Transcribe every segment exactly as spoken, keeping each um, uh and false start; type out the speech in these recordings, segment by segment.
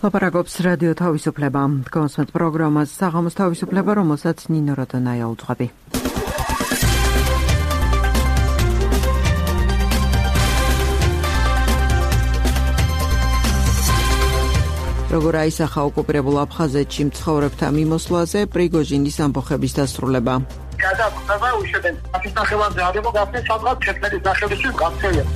ლაპარაკობს რადიო თავისუფლება. კონსმეთ პროგრამას საღამოს თავისუფლება, რომელსაც ნინო როდონაია უძღვები. როგორ აისახა ოკუპირებულ აფხაზეთში მცხოვრებთა მიმოსვლაზე პრიგოჟინის ამბოხების დასრულება. გადაწყდა უშედეგო აქის ნახევარზე არებო გახსნეს სადღაც ჩექმედის ნახევრისთვის გაქცევია.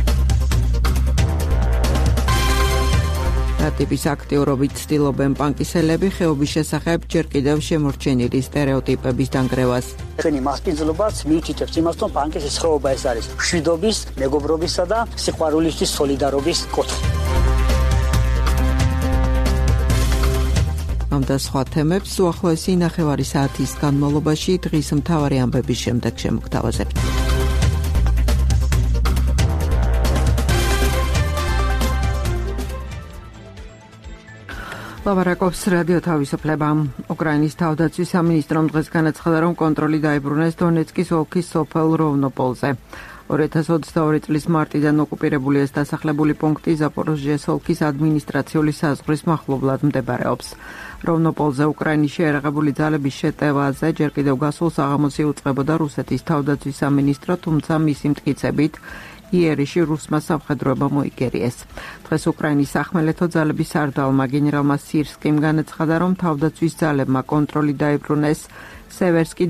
ტიპის აქტიურობით ცდილობენ პანკისელები ხეობის შესახებ ჯერ კიდევ შემორჩენილი სტერეოტიპების დანგრევას. ჩვენი მასპინძლობაც მიუთითებს იმას, რომ პანკის ხეობა ეს არის მშვიდობის, მეგობრობისა და სიყვარულისთვის სოლიდარობის კუთხე. ამ და სხვა თემებს უახლოესი ნახევარი საათის განმავლობაში დღის მთავარი ამბების შემდეგ შემოგთავაზებთ. ლაპარაკობს რადიო თავისუფლება. უკრაინის თავდაცვის სამინისტრომ დღეს განაცხადა, რომ კონტროლი დაიბრუნეს დონეცკის ოლქის სოფელ როვნოპოლზე. ორი ათას ოცდაორი წლის მარტიდან ოკუპირებული ეს დასახლებული პუნქტი ზაპოროჟიეს ოლქის ადმინისტრაციული საზღვრის მახლობლად მდებარეობს. როვნოპოლზე უკრაინის შეერაღებული ძალების შეტევაზე ჯერ კიდევ გასულ საღამოს იუწყებოდა რუსეთის თავდაცვის სამინისტრო, თუმცა მისი მტკიცებით იერიში რუსმა სამხედროებმა მოიგერიეს. დღეს უკრაინის სახმელეთო ძალების სარდალმა გენერალმა სირსკიმ განაცხადა, რომ თავდაცვის ძალებმა კონტროლი დაიბრუნეს სევერსკი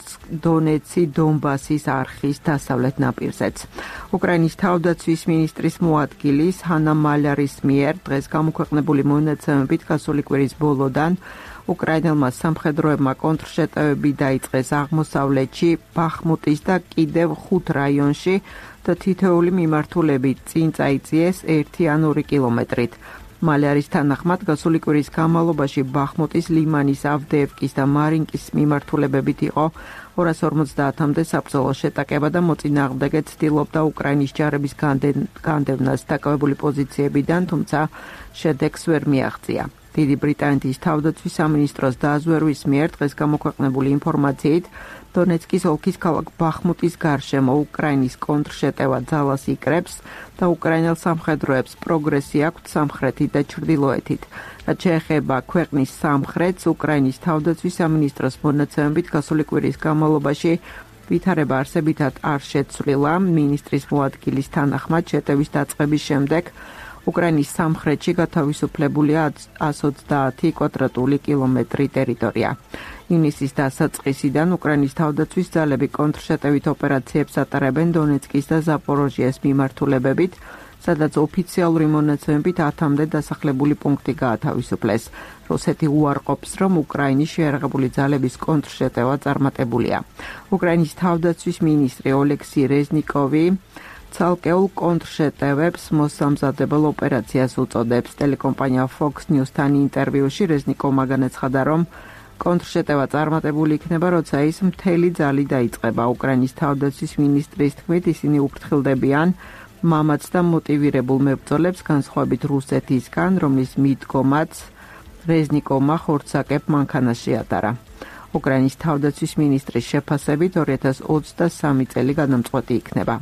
დონეცი დონბასის არხის დასავლეთ ნაპირზეც. უკრაინის თავდაცვის მინისტრის მოადგილის ჰანა მალარის მიერ დღეს გამოქვეყნებული მონაცემებით გასული კვირის ბოლოდან უკრაინელმა სამხედროებმა კონტრშეტევები დაიწყეს აღმოსავლეთში, ბახმუტის და კიდევ ხუთ რაიონში და თითოეული მიმართულებით წინ წაიწიეს ერთი ან ორი კილომეტრით. მალარის თანახმად გასული კვირის განმავლობაში ბახმუტის, ლიმანის, ავდეევკის და მარინკის მიმართულებებით იყო ორას ორმოცდაათამდე საბრძოლო შეტაკება და მოწინააღმდეგე ცდილობდა უკრაინის ჯარების განდევნას დაკავებული პოზიციებიდან, თუმცა შედეგს ვერ მიაღწია. დიდი ბრიტანეთის თავდაცვის სამინისტროს დაზვერვის მიერ დღეს გამოქვეყნებული ინფორმაციით დონეცკის ოლქის ქალაქ ბახმუტის გარშემო უკრაინის კონტრშეტევა ძალას იკრებს და უკრაინელ სამხედროებს პროგრესი აქვთ სამხრეთით და ჩრდილოეთით. რაც შეეხება ქვეყნის სამხრეთს, უკრაინის თავდაცვის სამინისტროს მონაცემებით გასული კვირის განმავლობაში ვითარება არსებითად არ შეცვლილა. მინისტრის მოადგილის თანახმად შეტევის დაწყების შემდეგ უკრაინის სამხრეთში გათავისუფლებულია ათას ოცდაათი კვადრატული კილომეტრი ტერიტორია. ივნისის დასაწყისიდან უკრაინის თავდაცვის ძალები კონტრშეტევით ოპერაციებს ატარებენ დონეცკის და ზაპოროჟიეს მიმართულებებით, სადაც ოფიციალური მონაცემებით ათამდე დასახლებული პუნქტი გაათავისუფლეს. რუსეთი უარყოფს, რომ უკრაინის შეერაღებული ძალების კონტრშეტევა წარმატებულია. უკრაინის თავდაცვის მინისტრი ოლექსი რეზნიკოვი ცალკეულ კონტრშეტევებს მოსამზადებელ ოპერაციას უწოდებს. ტელეკომპანია Fox News-თან ინტერვიუში რეზნიკოვმა განაცხადა, რომ კონტრშეტევა წარმატებული იქნება, როცა ის მთელი ძალით დაიწყება. უკრაინის თავდაცვის მინისტრის თქმით, ისინი უფრთხილდებიან მამაც და მოტივირებულ მებრძოლებს, განსხვავებით რუსეთისგან, რომლის მიდგომაც რეზნიკოვმა ხორცაკებ მანქანას შეატარა. უკრაინის თავდაცვის მინისტრის შეფასებით ორი ათას ოცდასამი წელი გადამწყვეტი იქნება.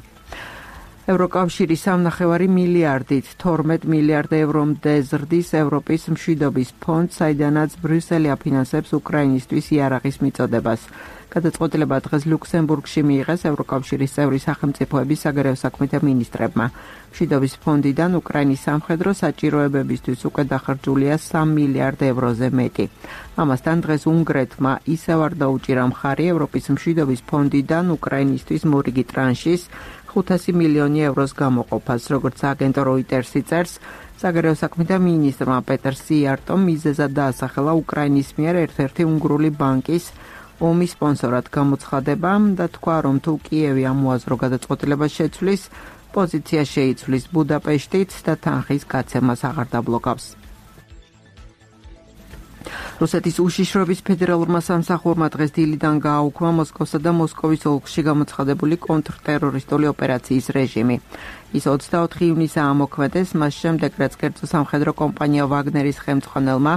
ევროკავშირის სამნახევარი მილიარდით თორმეტ მილიარდ ევრომდე ზრდის ევროპის მშვიდობის ფონდს, საიდანაც ბრიუსელი აფინანსებს უკრაინისთვის იარაღის მიწოდებას. გადაწყვეტილება დღეს ლუქსემბურგში მიიღეს ევროკავშირის წევრი სახელმწიფოების საგარეო საქმეთა მინისტრებმა. მშვიდობის ფონდიდან უკრაინის სამხედრო საჭიროებებისთვის უკვე დახარჯულია სამი მილიარდ ევროზე მეტი. ამასთან დღეს უნგრეთმა ისევ არ დაუჭირა მხარი ევროპის მშვიდობის ფონდიდან უკრაინისთვის მორიგი ტრანშის ხუთასი მილიონი ევროს გამოყოფას. როგორც აგენტო როიტერსი წერს, საგარეო საქმეთა მინისტრმა პეტერ სიარტომ მიზეზად დაასახელა უკრაინის მიერ ერთ-ერთი უნგრული ბანკის ომის სპონსორად გამოცხადება და თქვა, რომ თუ კიევი ამ უაზრო გადაწყვეტილებას შეცვლის, პოზიცია შეიცვლის ბუდაპეშტით და თანხის გაცემას აღარ დაბლოკავს. რუსეთის უშიშროების ფედერალურმა სამსახურმა დღეს დილიდან გააუქმა მოსკოვსა და მოსკოვის ოლქში გამოცხადებული კონტრტერორისტული ოპერაციის რეჟიმი. ის ოცდაოთხი ივნისაა ამოქმედეს, მას შემდეგ რაც კერძო სამხედრო კომპანია ვაგნერის ხელმძღვანელმა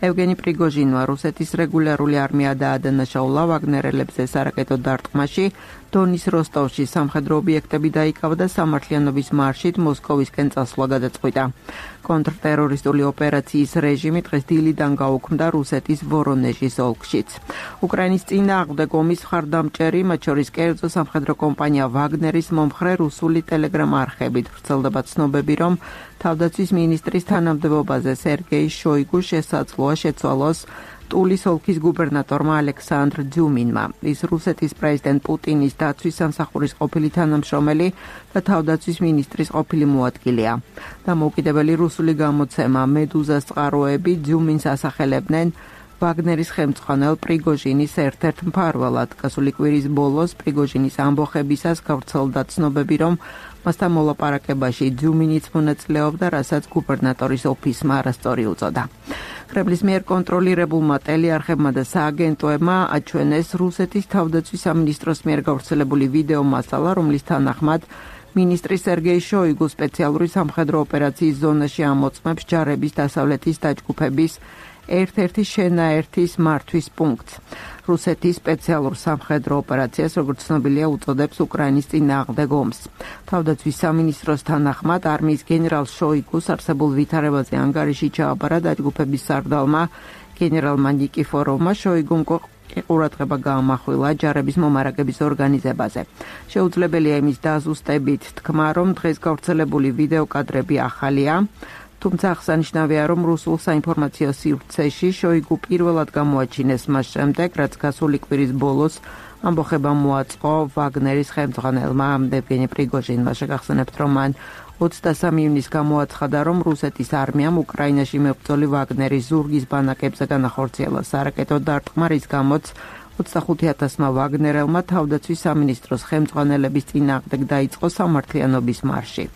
ევგენი პრიგოჟინმა რუსეთის რეგულარული არმია დაადანაშაულა ვაგნერელებს ეს არაკეტო დარტყმაში, დონის როსტოვში სამხედრო ობიექტები დაიკავა და სამართლიანობის მარშით მოსკოვისკენ წასვლა გადაწყვიტა. კონტრტერორისტული ოპერაციის რეჟიმი დღეს დილიდან გაუქმდა რუსეთის ვორონეჟის ოლქშიც. უკრაინის წინააღმდეგ ომის მხარდამჭერი, მათ შორის კერძო სამხედრო კომპანია ვაგნერის მომხრე რუსული ტელეგრამ არხებით ვრცელდება ცნობები, რომ თავდაცვის მინისტრის თანამდებობაზე სერგეი შოიგუ შესაძლოა შეცვალოს ტულის ოლქის გუბერნატორმა ალექსანდრ ძიუმინმა. ის რუსეთის პრეზიდენტ პუტინის დაცვის სამსახურის ყოფილი თანამშრომელი და თავდაცვის მინისტრის ყოფილი მოადგილეა. დამოუკიდებელი რუსული გამოცემა მედუზას წყაროები ძიუმინს ასახელებდნენ ვაგნერის ხელმძღვანელ პრიგოჟინის ერთ-ერთ მფარველად. გასული კვირის ბოლოს პრიგოჟინის ამბოხებისას გავრცელდა ცნობები, რომ მასთან მოლაპარაკებაში ძიუმინიც მონაწილეობდა, რასაც გუბერნატორის ოფისმა არასწორი უწოდა. კრემლის მიერ კონტროლირებულმა ტელეარხებმა და სააგენტოებმა აჩვენეს რუსეთის თავდაცვის სამინისტროს მიერ გავრცელებული ვიდეო მასალა, რომლის თანახმად მინისტრი სერგეი შოიგუ სპეციალური სამხედრო ოპერაციის ზონაში ამოწმებს ჯარების დასავლეთის დაჯგუფების ერთ-ერთი შენაერთის მართვის პუნქტს. რუსეთის სპეციალურ სამხედრო ოპერაციას, როგორც ცნობილია, უწოდებს უკრაინის წინააღმდეგ ომს. თავდაცვის სამინისტროს თანახმად არმიის გენერალ შოიგუს არსებულ ვითარებაზე ანგარიში ჩააბარა დაჯგუფების სარდალმა გენერალმა ნიკიფოროვმა. შოიგუმ ყურადღება გაამახვილა ჯარების მომარაგების ორგანიზებაზე. შეუძლებელია იმის დაზუსტებით თქვა, რომ დღეს გავრცელებული ვიდეო კადრები ახალია. თუმცა აღსანიშნავია, რომ რუსულ საინფორმაციო სივრცეში შოიგუ პირველად გამოაჩინეს მას შემდეგ, რაც გასული კვირის ბოლოს ამბოხება მოაწყო ვაგნერის ხელმძღვანელმა ევგენი პრიგოჟინმა. შეგახსენებთ, რომ მან ოცდასამი ივნისს გამოაცხადა, რომ რუსეთის არმიამ უკრაინაში მებრძოლი ვაგნერის ზურგის ბანაკებზე განახორციელა სარაკეტო დარტყმა, რის გამოც ოცდახუთი ათასმა ვაგნერელმა თავდაცვის სამინისტროს ხელმძღვანელების წინააღმდეგ დაიწყო სამართლიანობის მარში.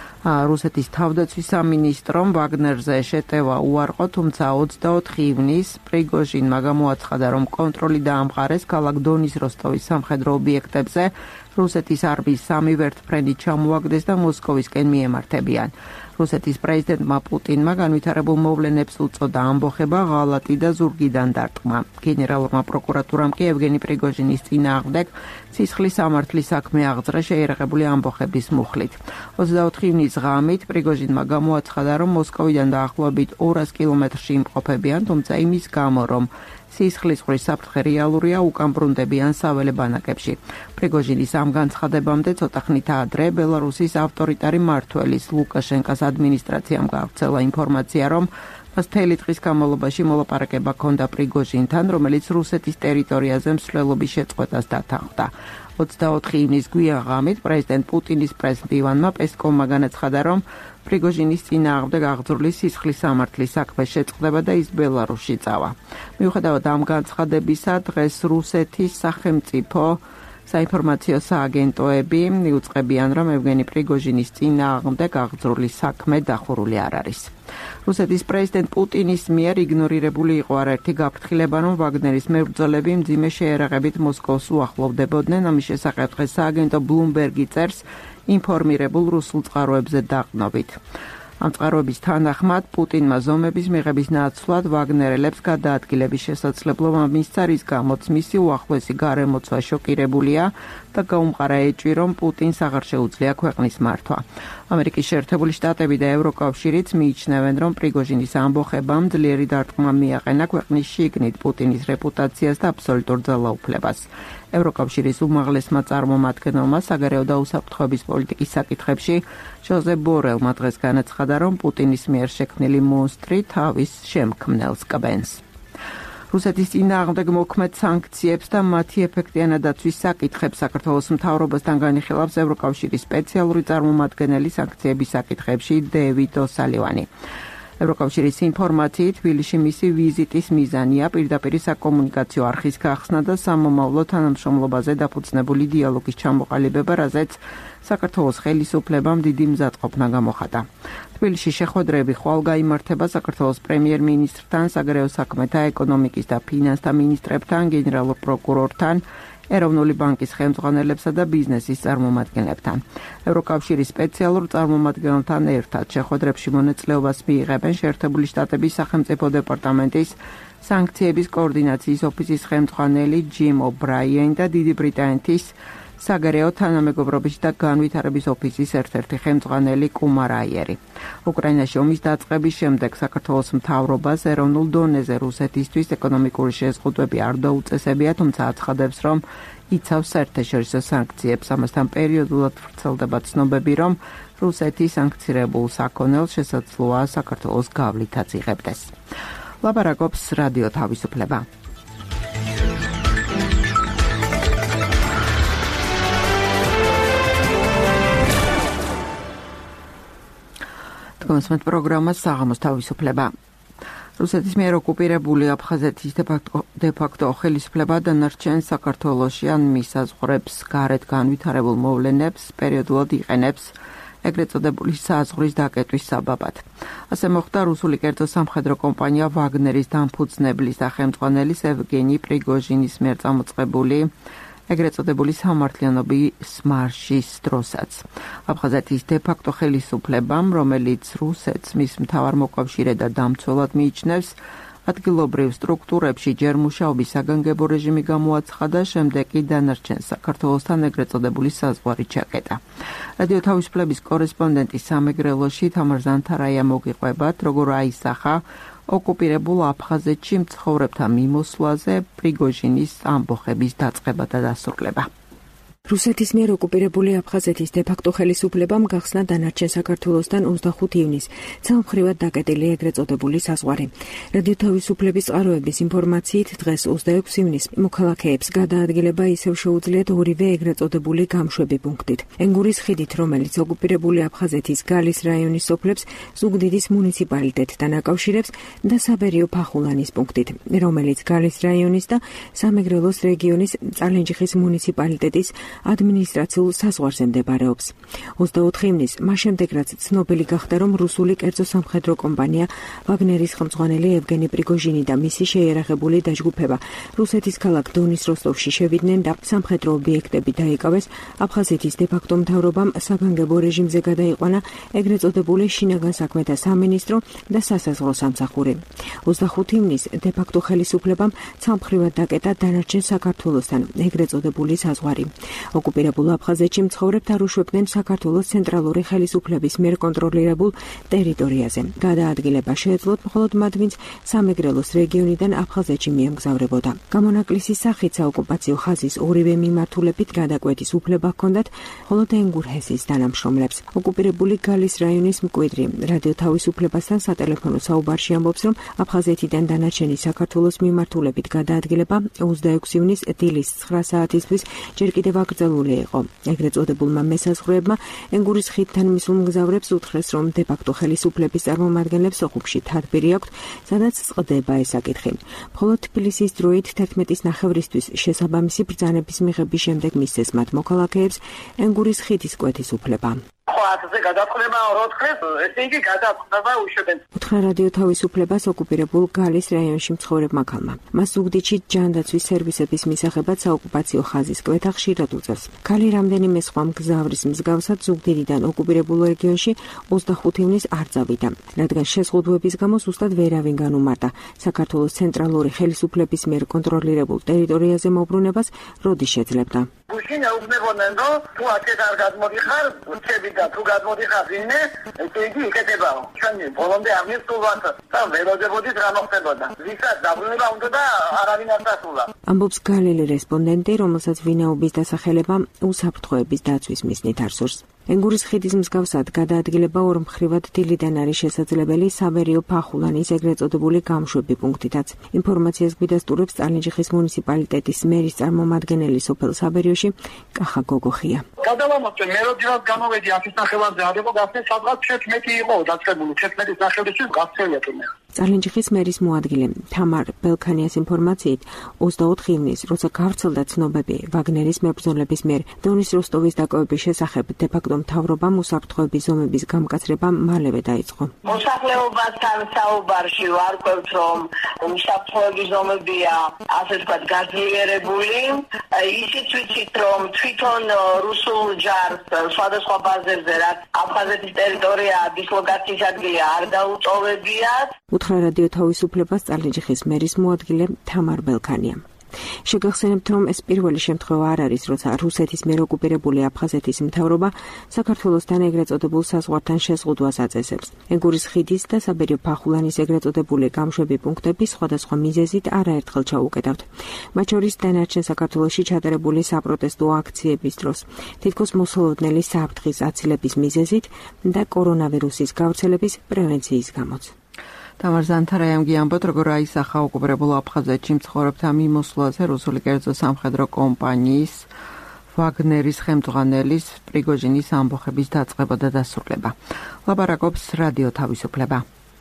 რუსეთის თავდაცვის სამინისტრომ ვაგნერზე შეტევა უარყო, თუმცა ოცდაოთხი ივნისს პრიგოჟინმა გამოაცხადა, რომ კონტროლი დაამყარეს ქალაქ დონის როსტოვის სამხედრო ობიექტებზე, რუსეთის არმიის სამი ვერტმფრენი ჩამოაგდეს და მოსკოვისკენ მიემართებიან. რუსეთის პრეზიდენტმა პუტინმა განვითარებულ მოვლენებს უწოდა ამბოხება ღალატი და ზურგიდან დარტყმა. გენერალურმა პროკურატურამ კი ევგენი პრიგოჟინის წინააღმდეგ სისხლის სამართლის საქმე აღძრა შეიარაღებული ამბოხების მუხლით. ოცდაოთხი ივნისს ღამით პრიგოჟინმა გამოაცხადა, რომ მოსკოვიდან დაახლოებით ორას კილომეტრში იმყოფებიან, თუმცა იმის გამო, რომ სისხლის ყრის საფრთხე რეალურია, უკან ბრუნდებიან საველე ბანაკებში. პრიგოჟინის ამ განცხადებამდე ცოტა ხნით ადრე ბელარუსის ავტორიტარი მმართველის ლუკაშენკას ადმინისტრაციამ გაავრცელა ინფორმაცია, რომ მას მთელი დღის განმავლობაში მოლაპარაკება ჰქონდა პრიგოჟინთან, რომელიც რუსეთის ტერიტორიაზე მსვლელობის შეწყვეტას დათანხმდა. ოცდაოთხი ივნისს გვიან ღამით პრეზიდენტ პუტინის პრესმდივანმა პესკოვმა განაცხადა, რომ პრიგოჟინის წინააღმდეგ აღძრული სისხლის სამართლის საქმე შეწყდება და ის ბელარუსში წავა. მიუხედავად ამ განცხადებისა, დღეს რუსეთის სახელმწიფო საინფორმაციო სააგენტოები მიუწყებიან, რომ ევგენი პრიგოჟინის წინააღმდეგ აღძრული საქმე დახურული არ არის. რუსეთის პრეზიდენტ პუტინის მიერ იგნორირებული იყო არაერთი გაფრთხილება, რომ ვაგნერის მებრძოლები მძიმე შეერაღებით მოსკოვს უახლოვდებოდნენ. ამის შესახებ დღეს სააგენტო ბლუმბერგი წერს ინფორმირებულ რუსულ წყაროებზე დაყნობით. ამ წყაროების თანახმად პუტინმა ზომების მიღების ნაცვლად ვაგნერელებს გადაადგილების შესაძლებლობა მისცა, რის გამოც მისი უახლოესი გარემოცვა შოკირებულია და გაუმყარა ეჭვი, რომ პუტინს აღარ შეუძლია ქვეყნის მართვა. ამერიკის შეერთებული შტატები და ევროკავშირიც მიიჩნევენ, რომ პრიგოჟინის ამბოხებამ ძლიერი დარტყმა მიაყენა ქვეყნის შიგნით პუტინის რეპუტაციას და აბსოლუტურ ძალაუფლებას. ევროკავშირის უმაღლესმა წარმომადგენელმა საგარეო და უსაფრთხოების პოლიტიკის საკითხებში ჟოზეფ ბორელმა დღეს განაცხადა, რომ პუტინის მიერ შექმნილი მონსტრი თავის შემქმნელს კბენს. რუსეთის წინააღმდეგ მოქმედ სანქციებს და მათი ეფექტიანადაცვის საკითხებს საქართველოს მთავრობასთან განიხილავს ევროკავშირის სპეციალური წარმომადგენელი სანქციების საკითხებში დევიდ ოსალივანი. ევროკავშირის ინფორმაციით, თბილისში მისი ვიზიტის მიზანია პირდაპირ საკომუნიკაციო არხის გახსნა და სამომავლო თანამშრომლობაზე დაფუძნებული დიალოგის ჩამოყალიბება, რაზეც საქართველოს ხელისუფლებამ დიდი მზადყოფნა გამოხატა. თბილისში შეხვედრები ხვალ გაიმართება საქართველოს პრემიერ-მინისტრთან, საგარეო საქმეთა, ეკონომიკის და ფინანსთა მინისტრებთან, გენერალურ პროკურორთან, ეროვნული ბანკის ხელმძღვანელებსა და ბიზნესის წარმომადგენლებთან. ევროკავშირის სპეციალურ წარმომადგენელთან ერთად შეხვედრებში მონაწილეობას მიიღებენ შეერთებული შტატების სახელმწიფო დეპარტამენტის სანქციების კოორდინაციის ოფისის ხელმძღვანელი ჯიმ ობრაიენი და დიდი ბრიტანეთის საგარეო თანამეგობრობის და განვითარების ოფისის ერთ-ერთი ხელმძღვანელი კუმარ აიერი. უკრაინაში ომის დაწყების შემდეგ საქართველოს მთავრობას ეროვნულ დონეზე რუსეთისთვის ეკონომიკური შეზღუდვები არ დაუწესებია, თუმცა აცხადებს, რომ იცავს საერთაშორისო სანქციებს. ამასთან პერიოდულად ვრცელდება ცნობები, რომ რუსეთი სანქცირებულ საქონელს შესაძლოა საქართველოს გავლითაც იღებდეს. ლაპარაკობს რადიო თავისუფლება. კონსმეთ პროგრამა საღამოს თავისუფლება. რუსეთის მიერ ოკუპირებული აფხაზეთის დე-ფაქტო ხელისუფლება დანარჩენ საქართველოში ან მის საზღვრებს გარეთ განვითარებულ მოვლენებს პერიოდულად იყენებს ეგრეთ წოდებული საზღვრის დაკეტვის საბაბად. ასე მოხდა რუსული კერძო სამხედრო კომპანია ვაგნერის დამფუძნებლის და ხელმძღვანელის ევგენი პრიგოჟინის მიერ წამოწყებული ეგრეთ წოდებული სამართლიანობის მარშის დროსაც. აფხაზეთის დე-ფაქტო ხელისუფლებამ, რომელიც რუსეთს მის მთავარ მოკავშირედ და დამცველად მიიჩნევს, ადგილობრივ სტრუქტურებში ჯერ მუშაობის საგანგებო რეჟიმი გამოაცხადა, შემდეგ კი დანარჩენ საქართველოსთან ეგრეთ წოდებული საზღვარი ჩაკეტა. რადიო თავისუფლების კორესპონდენტი სამეგრელოში თამარ ზანთარაია მოგიყვებათ, როგორ აისახა ოკუპირებულ აფხაზეთში მცხოვრებთა მიმოსვლაზე პრიგოჟინის ამბოხების დაწყება და დასრულება. რუსეთის მიერ ოკუპირებული აფხაზეთის დე-ფაქტო ხელისუფლებამ გახსნა დანარჩენ საქართველოსთან ოცდახუთი ივნისს ცალმხრივად დაკეტილი ეგრეთ წოდებული საზღვარი. რადიო თავისუფლების წყაროების ინფორმაციით დღეს ოცდაექვსი ივნისს მოქალაქეებს გადაადგილება ისევ შეუძლიათ ორივე ეგრეთ წოდებული გამშვები პუნქტით. ენგურის ხიდით, რომელიც ოკუპირებული აფხაზეთის გალის რაიონის სოფლებს ზუგდიდის მუნიციპალიტეტთან აკავშირებს და საბერიო ფახულანის პუნქტით, რომელიც გალის რაიონის და სამეგრელოს რეგიონის წალენჯიხის მუნიციპალიტეტის ადმინისტრაციულ საზღვარზე მდებარეობს. ოცდაოთხი ივნისს მას შემდეგ, რაც ცნობილი გახდა, რომ რუსული კერძო სამხედრო კომპანია ვაგნერის ხელმძღვანელი ევგენი პრიგოჟინი და მისი შეიარაღებული დაჯგუფება რუსეთის ქალაქ დონის როსტოვში შევიდნენ და სამხედრო ობიექტები დაიკავეს, აფხაზეთის დე-ფაქტო მთავრობამ საგანგებო რეჟიმზე გადაიყვანა ეგრეთ წოდებული შინაგან საქმეთა სამინისტრო და სასაზღვრო სამსახური. ოცდახუთი ივნისს დე-ფაქტო ხელისუფლებამ ცალმხრივად დაკეტა დანარჩენ საქართველოსთან ეგრეთ წოდებული საზღვარი. ოკუპირებულ აფხაზეთში მცხოვრებთა რუშვებდნენ საქართველოს ცენტრალური ხელისუფლების მიერ კონტროლირებულ ტერიტორიაზე. გადაადგილება შეეძლოთ მხოლოდ მათ, ვინც სამეგრელოს რეგიონიდან აფხაზეთში მიემგზავრებოდა. გამონაკლისის სახით საოკუპაციო ხაზის ორივე მიმართულებით გადაკვეთის უფლება ჰქონდათ მხოლოდ ენგურჰესის თანამშრომლებს. ოკუპირებული გალის რაიონის მკვიდრი რადიო თავისუფლებასთან სატელეფონო საუბარში ამბობს, რომ აფხაზეთიდან დანარჩენი საქართველოს მიმართულებით გადაადგილება ოცდაექვსი ივნისს დილის ცხრა საათისთვის ჯერ კიდევ აკრძალული იყო. ეგრეთ წოდებულმა მესაზღვრეებმა ენგურის ხიდთან მისულ მგზავრებს უთხრეს, რომ დე-ფაქტო ხელისუფლების წარმომადგენლებს ოხუბში თათბირი აქვთ, სადაც წყდება ეს საკითხი. მხოლოდ თბილისის დროით თერთმეტის ნახევრისთვის შესაბამისი ბრძანების მიღების შემდეგ მისცეს მათ მოქალაქეებს ენგურის ხიდის კვეთის უფლება. ხოათზე გადაწყდება როთხეს, ესე იგი გადაწყდება უშუალოდ. უთხრა რადიო თავისუფლებას ოკუპირებულ გალის რაიონში მცხოვრებმა ქალმა. მას ზუგდიდში ჯანდაცვის სერვისების მისაღებად საოკუპაციო ხაზის კვეთა ხშირად უწევს. ქალი რამდენიმე სხვა მგზავრის მსგავსად ზუგდიდიდან ოკუპირებულ რეგიონში ოცდახუთი ივნისს არ წავიდა, რადგან შეზღუდვების გამო ზუსტად ვერავინ განუმარტა საქართველოს ცენტრალური ხელისუფლების მიერ კონტროლირებულ ტერიტორიაზე მოbrunებას როდის შეძლებდა. გუშინ ეუბნებოდნენ, რომ თუ აქეთ არ გადმოდიხარ, უჩები და თუ გადმოდიხარ ვინმე, ესე იგი იკეთებაო. ჩვენი ბოლომდე ამის სულვათ და ველოდებოდით რა მოხდებოდა. ვისაც დაბრუნება უნდა და არავინ არ დასულა. ამბობს გალილი რესპონდენტი, რომელსაც ვინაობის დასახელება უსაფრთხოების დაცვის მიზნით არ სურს. ენგურის ხიდის მსგავსად გადაადგილება ორმხრივად დილიდან არის შესაძლებელი საბერიო ფახულანის ეგრეთ წოდებული გამშვები პუნქტითაც. ინფორმაციას გვიდასტურებს წალენჯიხის მუნიციპალიტეტის მერის წარმომადგენელი სოფელ საბერიოში კახა გოგოხია. გადავამოწე მე როდესაც გამოვედი აქის ნახევარზე არ იყო გასცე სადღაც თერთმეტი იყო დაწყებული თერთმეტის ნახევრისთვის გასცელია თუმცა წარლინჯიხის მერის მოადგილე თამარ ბელქანიას ინფორმაციით, ოცდაოთხ ივნის, როცა გავრცელდა ცნობები ვაგნერის მებრძოლების მიერ დონის როსტოვის დაკავების შესახებ, დე-ფაქტო მთავრობამ უსაფრთხოების ზომების გამკაცრება მალევე დაიწყო. მოსახლეობასთან საუბარში ვარკვევთ, რომ უსაფრთხოების ზომებია, ასე ვთქვათ, გაძლიერებული. ისიც ვიცით, რომ თვითონ რუსულ ჯარს სხვადასხვა ბაზებზე, რაც აფხაზეთის ტერიტორია დისლოკაციის ადგილი არ დაუტოვებიათ. უთხრა რადიო თავისუფლებას წარლინჯიხის მერის მოადგილე თამარ ბელქანია. შეგახსენებთ, რომ ეს პირველი შემთხვევა არ არის, როცა რუსეთის მიერ ოკუპირებული აფხაზეთის მთავრობა საქართველოსთან ეგრეთ წოდებულ საზღვართან შეზღუდვას აწესებს. ეგურის ხიდის და საბერძო ფახულანის ეგრეთ წოდებული გამშვები პუნქტები სხვადასხვა მიზეზით არაერთხელ ჩაუკეტავთ. მათ შორის დანარჩენ საქართველოში ჩატარებული საპროტესტო აქციების დროს, თითქოს მოსალოდნელი საფრთხის აცილების მიზეზით და კორონავირუსის გავრცელების პრევენციის გამოც. თამარ ზანთარაიამ გიამბოთ, როგორ აისახა ოკუპირებულ აფხაზეთში მცხოვრებთა მიმოსვლაზე რუსული კერძო სამხედრო კომპანიის ვაგნერის ხელმძღვანელის პრიგოჟინის ამბოხების დაწყება და დასრულება. ლაპარაკობს რადიო თავისუფლება.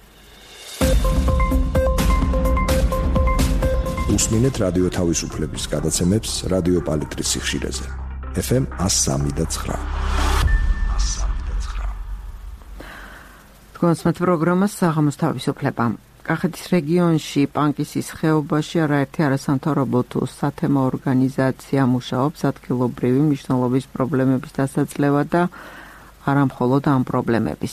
უსმინეთ რადიო თავისუფლების გადაცემებს რადიო პალიტრის სიხშირეზე. ეფ ემ εκατო სამი და ცხრა. თქვენს პროგრამას საღამოს თავისუფლება. კახეთის რეგიონში პანკისის ხეობაში არაერთი არასამთავრობო თუ სათემო ორგანიზაცია მუშაობს ადგილობრივი მნიშვნელობის პრობლემების დასაძლევად და არა მხოლოდ ამ პრობლემების.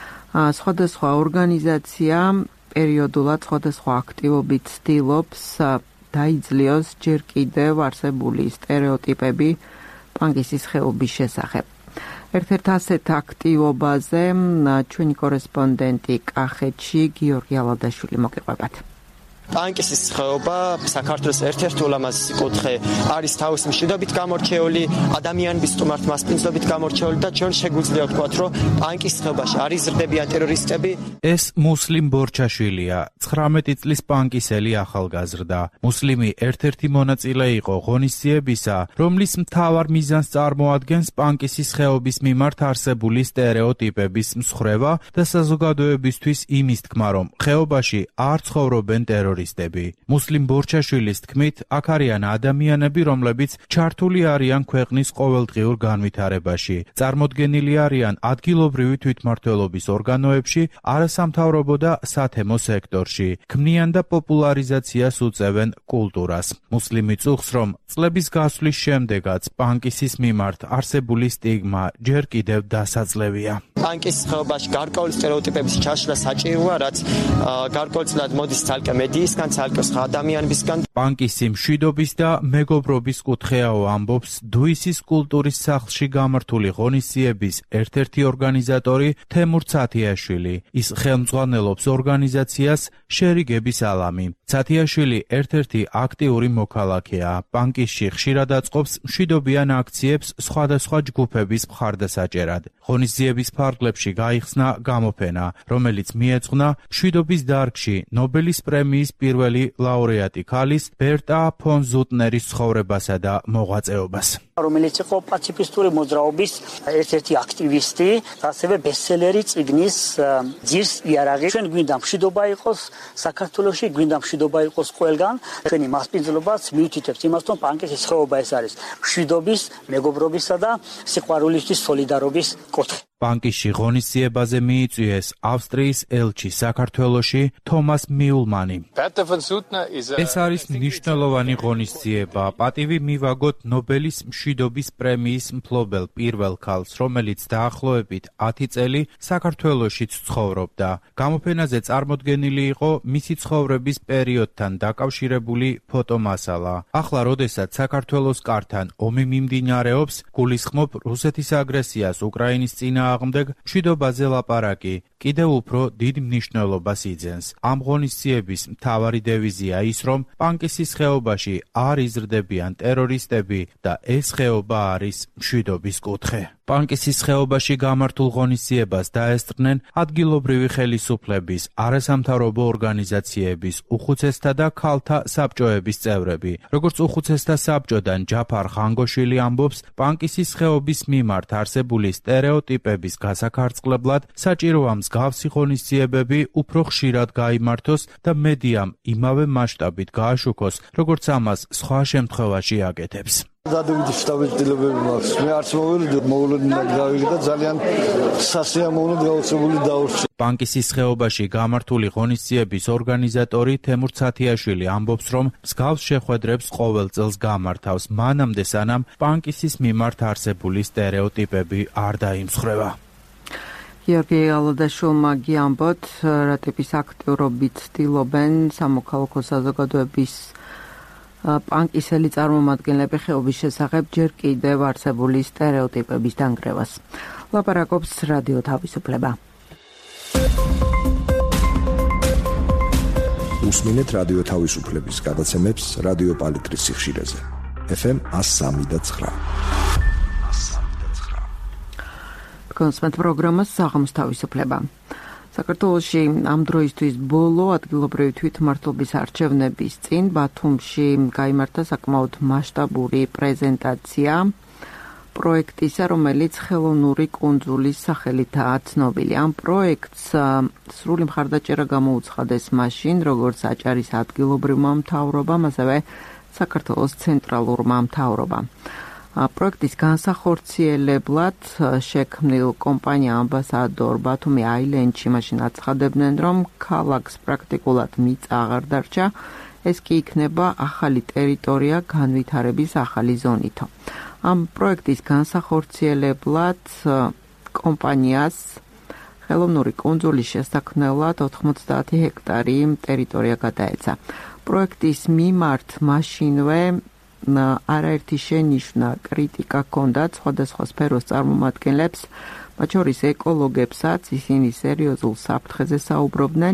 სხვადასხვა ორგანიზაცია პერიოდულად სხვადასხვა აქტივობით ცდილობს დაიძლიოს ჯერ კიდევ არსებული სტერეოტიპები პანკისის ხეობის შესახებ. ერთ-ერთ ასეთ აქტივობაზე ჩვენი კორესპონდენტი კახეთში გიორგი ალადაშვილი მოგიყვებათ. პანკისის ხეობა საქართველოს ერთ-ერთი ულამაზესი კუთხე არის თავის მშვიდობით გამორჩეული, ადამიანების სტუმართ მასპინძლობით გამორჩეული და ჩვენ შეგვიძლია ვთქვათ, რომ პანკის ხეობაში არ იზრდებიან ტერორისტები. ეს მუსლიმ ბორჩაშვილია, ცხრამეტი წლის პანკისელი ახალგაზრდა. მუსლიმი ერთ-ერთი მონაწილე იყო ღონისძიებისა, რომლის მთავარ მიზანს წარმოადგენს პანკისის ხეობის მიმართ არსებული სტერეოტიპების მსხრევა და საზოგადოებისთვის იმის თქმა, რომ ხეობაში არ ცხოვრობენ ტერორისტები. მუსლიმ ბორჩაშვილის თქმით, აქ არიან ადამიანები, რომლებიც ჩართული არიან ქვეყნის ყოველდღიურ განვითარებაში. წარმოდგენილი არიან ადგილობრივი თვითმმართველობის ორგანოებში, არასამთავრობო და სათემო სექტორში. ქმნიან და პოპულარიზაციას უწევენ კულტურას. მუსლიმი წუხს, რომ წლების გასვლის შემდეგაც პანკისის მიმართ არსებული სტიგმა ჯერ კიდევ დასაძლევია. პანკის ხეობაში გარკვეული სტერეოტიპების ჩაშლა საჭიროა, რაც გარკვეულწილად მოდის ცალკე მედიისგან, ცალკე სხვა ადამიანებისგან. პანკისი მშვიდობის და მეგობრობის კუთხეაო, ამბობს დუისის კულტურის სახლში გამართული ღონისძიების ერთ-ერთი ორგანიზატორი თემურ ცათიაშვილი. ის ხელმძღვანელობს ორგანიზაციას შერიგების ალამი. ცათიაშვილი ერთ-ერთი აქტიური მოქალაქეა. პანკისში ხშირად აწყობს მშვიდობიან აქციებს სხვადასხვა ჯგუფების მხარდასაჭერად. ღონისძიების ფარგლებში გაიხსნა გამოფენა, რომელიც მიეძღვნა მშვიდობის დარგში ნობელის პრემიის პირველი ლაურეატი ქალის ბერტა ფონ ზუტნერის ცხოვრებასა და მოღვაწეობას. რომელიც იყო პაციფისტური მოძრაობის ერთ-ერთი აქტივისტი, ასევე ბესტსელერი წიგნის ძირს იარაღი. ჩვენ გვინდა მშვიდობა იყოს საქართველოში, გვინდა მშვიდობა იყოს ყველგან. ჩვენი მასპინძლობაც მიუთითებს იმას, რომ პანკისის ხეობა ეს არის მშვიდობის, მეგობრობისა და სიყვარულისთვის სოლიდარობის კუთხე. პანკისში ღონისძიებაზე მიიწვიეს ავსტრიის ელჩი საქართველოში თომას მიულმანი. ეს არის მნიშვნელოვანი ღონისძიება. პატივი მივაგოთ ნობელის მშვიდობის პრემიის მფლობელ პირველ ქალს, რომელიც დაახლოებით ათი წელი საქართველოშიც ცხოვრობდა. გამოფენაზე წარმოდგენილი იყო მისი ცხოვრების პერიოდთან დაკავშირებული ფოტომასალა. ახლა, როდესაც საქართველოს კართან ომი მიმდინარეობს, გულისხმობ რუსეთის აგრესიას უკრაინის წინა აღმდეგ მშვიდობაზე ლაპარაკი კიდევ უფრო დიდ მნიშვნელობას იძენს. ამ ღონისძიების მთავარი დევიზია ის, რომ პანკისის ხეობაში არ იზრდებიან ტერორისტები და ეს ხეობა არის მშვიდობის კუთხე. პანკისის ხეობაში გამართულ ღონისძიებას დაესწრნენ ადგილობრივი ხელისუფლების, არასამთავრობო ორგანიზაციების, უხუცესთა და ქალთა საბჭოების წევრები. როგორც უხუცესთა საბჭოდან ჯაფარ ხანგოშვილი ამბობს, პანკისის ხეობის მიმართ არსებული სტერეოტიპების გასაქარწყლებლად საჭიროა მსგავსი ღონისძიებები უფრო ხშირად გაიმართოს და მედიამ იმავე მასშტაბით გააშუქოს, როგორც ამას სხვა შემთხვევაში აკეთებს. Dadovidi შტაბ-ეტილებები მაქვს. მე არც მოვიდე, მოულოდნელად და გავიგე და ძალიან სასიამოვნო გაუწებული დაურჩი. პანკისის ხეობაში გამართული ღონისძიების ორგანიზატორი თემურ ცათიაშვილი ამბობს, რომ მსგავს შეხვედრებს ყოველ წელს გამართავს, მანამდე სანამ პანკისის მიმართ არსებული სტერეოტიპები არ დაიმსხვრევა. გიორგი ალადაშვილმა გიამბოთ, რატების აქტიურობით ცდილობენ სამოქალაქო საზოგადოების პანკისელი წარმომადგენლები ხეობის შესახებ ჯერ კიდევ არსებული სტერეოტიპების დანგრევას. ლაპარაკობს რადიო თავისუფლება. უსმინეთ რადიო თავისუფლების გადაცემებს რადიო პალიტრის სიხშირეზე. ეფ ემ one oh three და nine. კონსმეთ პროგრამა საღამოს თავისუფლება. საქართველოში ამ დროისთვის ბოლო ადგილობრივი თვითმმართველობის არჩევნების წინ ბათუმში გაიმართა საკმაოდ მასშტაბური პრეზენტაცია პროექტისა, რომელიც ხელოვნური კუნძულის სახელითაა ცნობილი. ამ პროექტს სრული მხარდაჭერა გამოუცხადეს მაშინ, როგორც აჭარის ადგილობრივმა მთავრობამ, ასევე საქართველოს ცენტრალურმა მთავრობამ. პროექტის განსახორციელებლად შექმნილ კომპანია ამბასადორ ბათუმი აილენდში მაშინ აცხადებდნენ, რომ ქალაქს პრაქტიკულად მიწა აღარ დარჩა, ეს კი იქნება ახალი ტერიტორია განვითარების ახალი ზონითო. ამ პროექტის განსახორციელებლად კომპანიას ხელოვნური კუნძულის შესაქმნელად ოთხმოცდაათი ჰექტარი ტერიტორია გადაეცა. პროექტის მიმართ მაშინვე არაერთი შენიშვნა კრიტიკა ჰქონდა სხვადასხვა სფეროს წარმომადგენლებს, მათ შორის ეკოლოგებსაც, ისინი სერიოზულ საფრთხეზე საუბრობდნენ.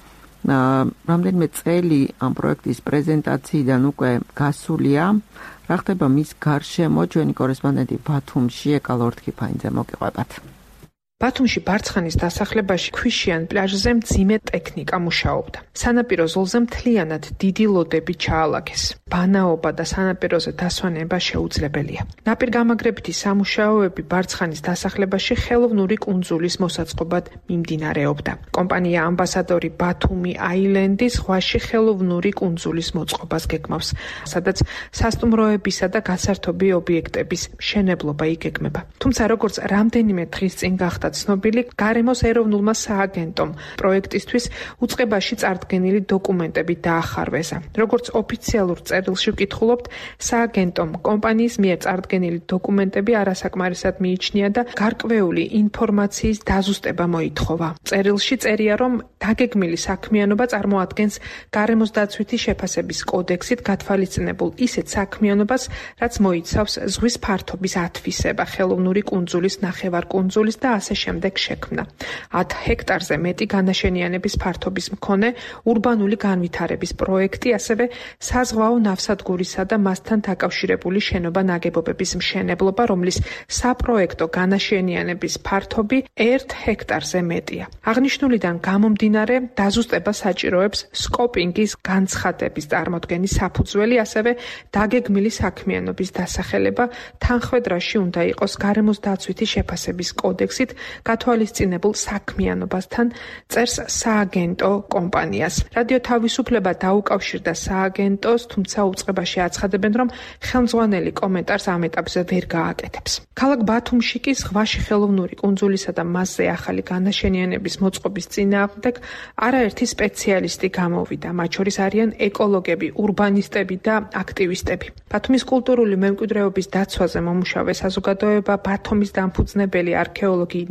რამდენიმე წელი ამ პროექტის პრეზენტაციიდან უკვე გასულია. რა ხდება მის გარშემო, ჩვენი კორესპონდენტი ბათუმში ეკალო ორთქიფანიძე მოგიყვებათ. ბათუმში ბარცხანის დასახლებაში ქვიშიან პლაჟზე მძიმე ტექნიკა მუშაობდა. სანაპირო ზოლზე მთლიანად დიდი ლოდები ჩაალაგეს. ბანაობა და სანაპიროზე დასვენება შეუძლებელია. ნაპირგამაგრებითი სამუშაოები ბარცხანის დასახლებაში ხელოვნური კუნძულის მოსაწყობად მიმდინარეობდა. კომპანია ამბასადორი ბათუმი აილენდი ზღვაში ხელოვნური კუნძულის მოწყობას გეგმავს, სადაც სასტუმროებისა და გასართობი ობიექტების მშენებლობა იგეგმება. თუმცა როგორც რამდენიმე დღის წინ გახდა ცნობილი, გარემოს ეროვნულმა სააგენტომ პროექტისთვის უწყებაში წარდგენილი დოკუმენტები დაახარვეზა. როგორც ოფიციალურ წერილში ვკითხულობთ, სააგენტომ კომპანიის მიერ წარდგენილი დოკუმენტები არასაკმარისად მიიჩნია და გარკვეული ინფორმაციის დაზუსტება მოითხოვა. წერილში წერია, რომ დაგეგმილი საქმიანობა წარმოადგენს გარემოს დაცვითი შეფასების კოდექსით გათვალისწინებულ ისეთ საქმიანობას, რაც მოიცავს ზღვის ფართობის ათვისება, ხელოვნური კუნძულის, ნახევარკუნძულის და ასე შემდეგ შექმნა. ათ ჰექტარზე მეტი განაშენიანების ფართობის მქონე ურბანული განვითარების პროექტი, ასევე საზღვაო ნავსადგურისა და მასთან დაკავშირებული შენობა-ნაგებობების მშენებლობა, რომლის საპროექტო განაშენიანების ფართობი ერთ ჰექტარზე მეტია. აღნიშნულიდან გამომდინარე, დაზუსტება საჭიროებს სკოპინგის განცხადების წარმოდგენის საფუძველი, ასევე დაგეგმილი საქმიანობის დასახელება თანხმედრაში უნდა იყოს გარემოს დაცვითი შეფასების კოდექსით გათვალისწინებულ საქმიანობასთან, წერს სააგენტო კომპანიას. რადიო თავისუფლება დაუკავშირდა სააგენტოს, თუმცა უწყებაში აცხადებენ, რომ ხელმძღვანელი კომენტარს ამ ეტაპზე ვერ გააკეთებს. ქალაქ ბათუმში კი ზღვაში ხელოვნური კუნძულისა და მასზე ახალი განაშენიანების მოწყობის წინააღმდეგ არაერთი სპეციალისტი გამოვიდა, მათ შორის არიან ეკოლოგები, ურბანისტები და აქტივისტები. ბათუმის კულტურული მემკვიდრეობის დაცვაზე მომუშავე საზოგადოება ბათუმის დამფუძნებელი არქეოლოგი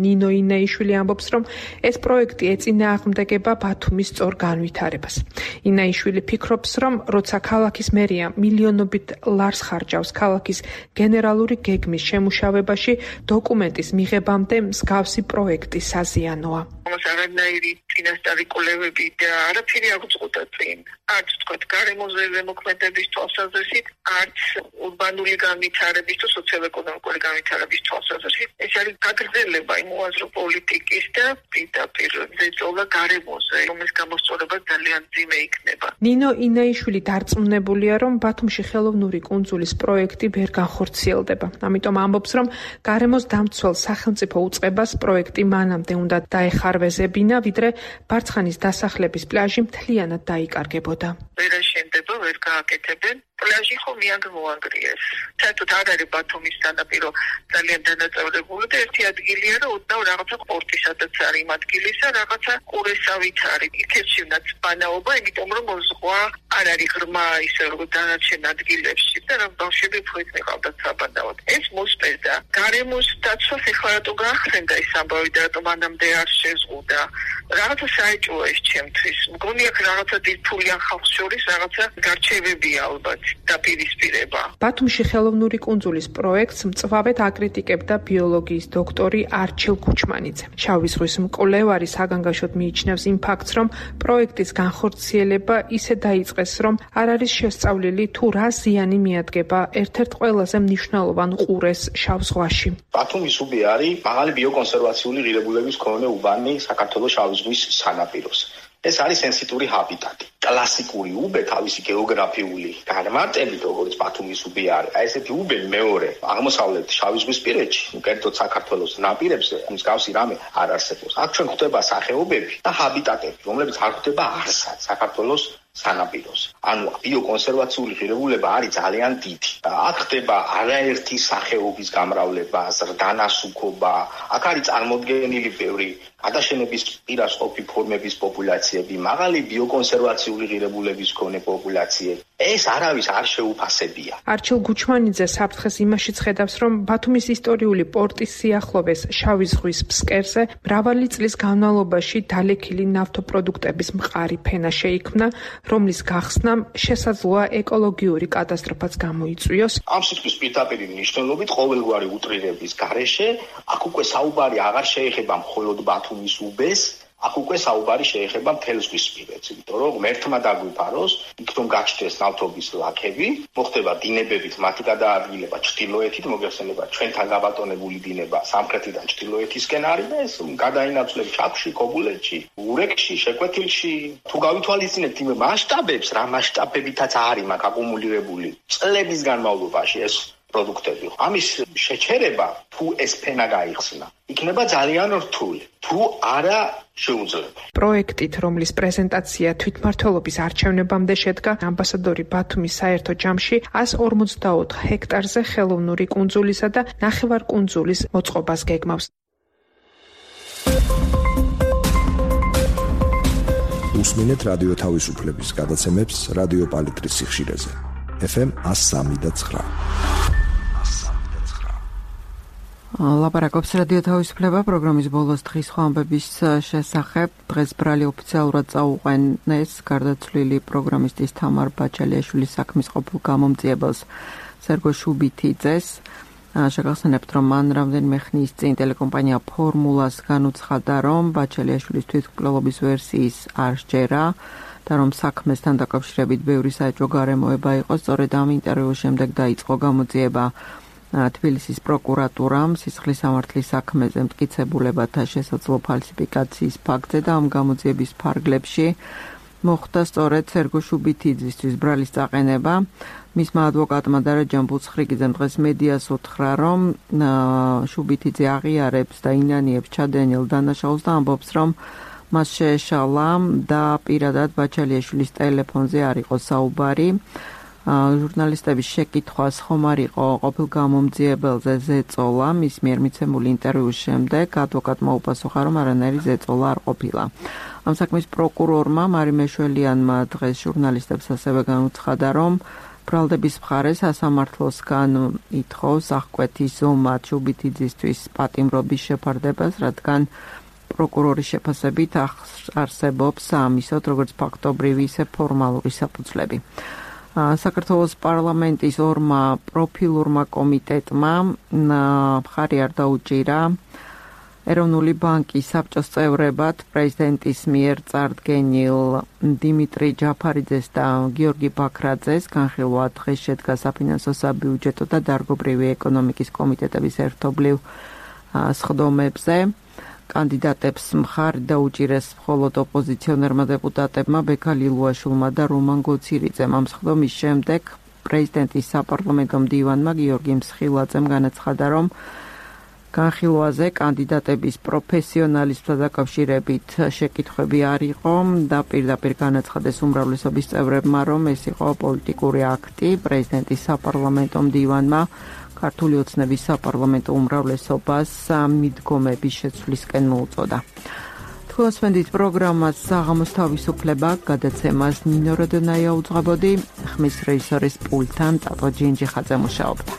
ნინო ინაიშვილი ამბობს, რომ ეს პროექტი ეწინააღმდეგება ბათუმის სწორ განვითარებას. ინაიშვილი ფიქრობს, რომ როცა ქალაქის მერია მილიონობით ლარს ხარჯავს ქალაქის გენერალური გეგმის შემუშავებაში, დოკუმენტის მიღებამდე მსგავსი პროექტი საზიანოა. მას არანაირი წინასწარი კვლევები და არაფერი არ გვწყვეტა წინ. არც თქვა გარემოზე ზემოქმედების თვალსაზრისით, არც ურბანული განვითარების თუ სოციალ-ეკონომიკური განვითარების თვალსაზრისით. ეს არის გაგრძელება იმ უაზრო პოლიტიკის და პირდაპირ ზეწოლა გარემოზე, რომლის გამოსწორება ძალიან ძიმე იქნება. ნინო ინაიშვილი დარწმუნებულია, რომ ბათუმში ხელოვნური კუნძულის პროექტი ვერ განხორციელდება. ამიტომ ამბობს, რომ გარემოს დამცველ სახელმწიფო უწყებას პროექტი მანამდე უნდა დაეხარვეზებინა, ვიდრე ბარცხანის დასახლების პლაჟი მთლიანად დაიკარგებოდა. ვერ აშენდება, ვერ გააკეთებენ. პლაჟი ხომ მიანგ მოანგრიეს. საერთოდ არ არის ბათუმის სანაპირო ძალიან დანაწევრებული და ერთი ადგილია, რომ ოდნავ რაღაცა პორტი, სადაც არის იმ ადგილისა, რაღაცა ყურესავით არის. იქეთში უნდა ბანაობა, იმიტომ რომ ზღვა არ არის ღრმა ისე როგორც დანარჩენ ადგილებში და რა ბავშვები ფრით მიყავდათ საბანაოდ. ეს მოსპერდა. გარემოს დაცვას ეხლა რატო გაახსენდა ის ამბავი და რატომ მანამდე არ შეზღუდა. რაღაცა საეჭვოა ეს ჩემთვის. მგონი აქ რაღაცა დიდფულიან ხალხს შორის რაღაცა გარჩევებია ალბათ. დაპირისპირება. ბათუმში ხელოვნური კუნძულის პროექტს მწვავედ აკრიტიკებდა ბიოლოგიის დოქტორი არჩილ ქუჩმანიძე. შავი ზღვის მკვლევარი საგანგაშოდ მიიჩნევს იმ ფაქტს, რომ პროექტის განხორციელება ისე დაიწყეს, რომ არ არის შესწავლილი თუ რა ზიანი მიადგება ერთ-ერთ ყველაზე მნიშვნელოვან ყურეს შავ ზღვაში. ბათუმის უბე არის მაღალი ბიოკონსერვაციული ღირებულების მქონე უბანი საქართველოს შავი ზღვის სანაპიროს. ეს არის სენსიტური ჰაბიტატი. კლასიკური უბე თავისი გეოგრაფიული განმარტებით, როგორც ბათუმის უბე არის. აი ესეთი უბე მეორე აღმოსავლეთ შავი ზღვის პირეთში, უკეთოდ საქართველოს ნაპირებზე, მსგავსი რამე არ არსებობს. აქ ჩვენ ხვდება სახეობები და ჰაბიტატები, რომლებიც არ ხვდება არსად საქართველოს სანაპიროს. ანუ ბიოკონსერვაციული ღირებულება არის ძალიან დიდი. აქ ხდება არაერთი სახეობის გამრავლება, ზრდანასუქობა, აქ არის წარმოდგენილი ბევრი გადაშენების პირას ყოფი ფორმების პოპულაციები, მაღალი ბიოკონსერვაციული ღირებულების მქონე პოპულაციები. ეს არავის არ შეუფასებია. არჩილ გუჩმანიძე საფრთხეს იმაშიც ხედავს, რომ ბათუმის ისტორიული პორტის სიახლოვეს შავი ზღვის ფსკერზე მრავალი წლის განმავლობაში დალექილი ნავთობპროდუქტების მყარი ფენა შეიქმნა, რომლის გახსნამ შესაძლოა ეკოლოგიური კატასტროფაც გამოიწვიოს. ამ სიტყვის პირდაპირი მნიშვნელობით ყოველგვარი უტრირების გარეშე აქ უკვე საუბარი აღარ შეეხება მხოლოდ ბათუმის უბეს, აქ უკვე საუბარი შეეხება მთელ ზღვისპირეთს, იმიტომ რომ ღმერთმა დაგვიფაროს, იქ რომ გაჩნდეს ნავთობის ლაქები, მოხდება დინებებით მათი გადაადგილება ჩრდილოეთით, მოგეხსენება ჩვენთან გაბატონებული დინება სამხრეთიდან ჩრდილოეთისკენ არის და ეს გადაინაცვლებს ჩაქვში, ქობულეთში, ურეკში, შეკვეთილში. თუ გავითვალისწინებთ იმ მასშტაბებს, რა მასშტაბებითაც არის მაგ აკუმულირებული წლების განმავლობაში ეს პროდუქტები. ამის შეჩერება, თუ ეს ფენა გაიხსნა, იქნება ძალიან რთული. თუ არა შეუძლებელი. პროექტით, რომლის პრეზენტაცია თვითმმართველობის არჩევნებამდე შედგა, ამბასადორი ბათუმის საერთო ჯამში εκατს ორმოცდაოთხ ჰექტარზე ხელოვნური კუნძულისა და ნახევარკუნძულის მოწყობას გეგმავს. უსმინეთ რადიო თავისუფლების გადაცემებს რადიო პალიტრის სიხშირეზე. ეფ ემ εκατს სამი და ცხრა. ლაპარაკობს რადიო თავისუფლება პროგრამის ბოლოს დღის ხვამბების შესახებ. დღეს ბრალი ოფიციალურად წაუყვენეს გარდაცვლილი პროგრამისტის თამარ ბაჩალიაშვილის საქმის ყოფილ გამომძიებელს სერგო შუბითიძეს. შეგახსენებთ, რომ მან რამდენიმე ხნის წინ ტელეკომპანია ფორმულას განუცხადა, რომ ბაჩალიაშვილის თვითმკვლელობის ვერსიის არ სჯერა და რომ საქმესთან დაკავშირებით ბევრი საეჭვო გარემოება იყო. სწორედ ამ ინტერვიუს შემდეგ დაიწყო გამოძიება თბილისის პროკურატურამ სისხლის სამართლის საქმეზე მტკიცებულებათა შესაძლო ფალსიფიკაციის ფაქტზე და ამ გამოძიების ფარგლებში მოხდა სწორედ სერგო შუბითიძისთვის ბრალის წაყენება. მისმა ადვოკატმა დარაჯან ბუცხრიგიძემ დღეს მედიას უთხრა, რომ შუბითიძე აღიარებს და ინანიებს ჩადენილ დანაშაულს და ამბობს, რომ მას შეეშალა და პირადად ბაჩალიაშვილის ტელეფონზე არ იყო საუბარი. ჟურნალისტების შეკითხვას ხომ არ იყო ყოფილ გამომძიებელზე ზეწოლა, მის მიერ მიცემული ინტერვიუს შემდეგ ადვოკატმა უპასუხა, რომ არანაირი ზეწოლა არ ყოფილა. ამ საქმის პროკურორმა მარი მეშველიანმა დღეს ჟურნალისტებს ასევე განუცხადა, რომ ბრალდების მხარე სასამართლოსგან ითხოვს აღკვეთის ზომად ჩუბითიძისთვის პატიმრობის შეფარდებას, რადგან პროკურორის შეფასებით არსებობს ამისოთ როგორც ფაქტობრივი, ისე ფორმალური საფუძვლები. საქართველოს პარლამენტის ორმა პროფილურმა კომიტეტმა მხარი არ დაუჭირა ეროვნული ბანკის საბჭოს წევრებად პრეზიდენტის მიერ წარდგენილ დიმიტრი ჯაფარიძეს და გიორგი ბაქრაძეს განხილვა დღეს შედგა საფინანსო საბიუჯეტო და დარგობრივი ეკონომიკის კომიტეტების ერთობლივ სხდომებზე. კანდიდატებს მხარი დაუჭირეს მხოლოდ ოპოზიციონერმა დეპუტატებმა ბექა ლილუაშვილმა და რომან გოცირიძემ. ამ სხდომის შემდეგ პრეზიდენტის საპარლამენტო მდივანმა გიორგი მსხილაძემ განაცხადა, რომ განხილვაზე კანდიდატების პროფესიონალიზმთან დაკავშირებით შეკითხვები არ იყო და პირდაპირ განაცხადეს უმრავლესობის წევრებმა, რომ ეს იყო პოლიტიკური აქტი. პრეზიდენტის საპარლამენტო მდივანმა ქართული ოცნების საპარლამენტო უმრავლესობას მიდგომების შეცვლისკენ მოუწოდა. თქვენ სმენდით პროგრამას საღამოს თავისუფლება, გადაცემას ნინო როდონაია უძღვებოდი, ხმის რეჟისორის პულტთან ტატო ჯინჯიხაძე მუშაობდა.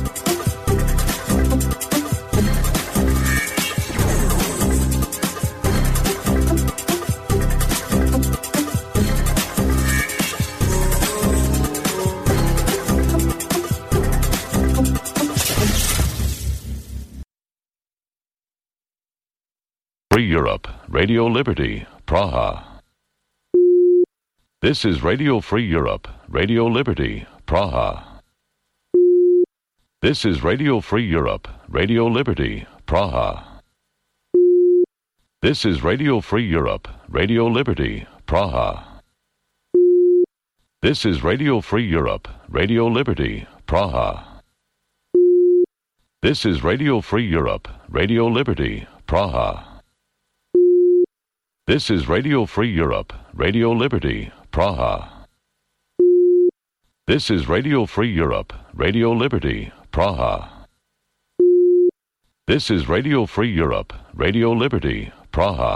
Free Europe, Radio Liberty, Praha. This is Radio Free Europe, Radio Liberty, Praha. This is Radio Free Europe, Radio Liberty, Praha. This is Radio Free Europe, Radio Liberty, Praha. This is Radio Free Europe, Radio Liberty, Praha. This is Radio Free Europe, Radio Liberty, Praha. This is Radio Free Europe, Radio Liberty, Praha. This is Radio Free Europe, Radio Liberty, Praha. This is Radio Free Europe, Radio Liberty, Praha.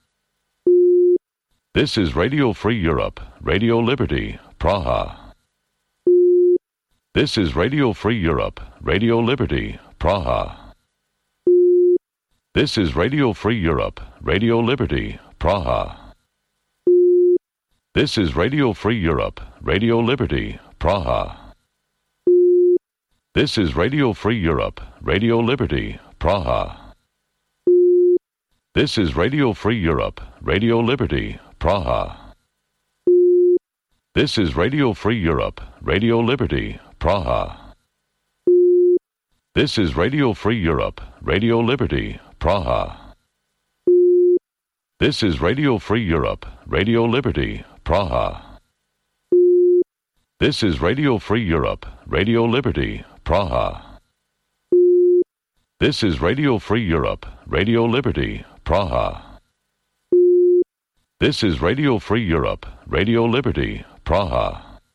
This is Radio Free Europe, Radio Liberty, Praha. This is Radio Free Europe, Radio Liberty, Praha. This is Radio Free Europe, Radio Liberty, Praha. This is Radio Free Europe, Radio Liberty, Praha. This is Radio Free Europe, Radio Liberty, Praha. This is Radio Free Europe, Radio Liberty, Praha. This is Radio Free Europe, Radio Liberty, Praha. This is Radio Free Europe, Radio Liberty, Praha. This is Radio Free Europe, Radio Liberty, Praha. This is Radio Free Europe, Radio Liberty, Praha. This is Radio Free Europe, Radio Liberty, Praha. This is Radio Free Europe, Radio Liberty, Praha.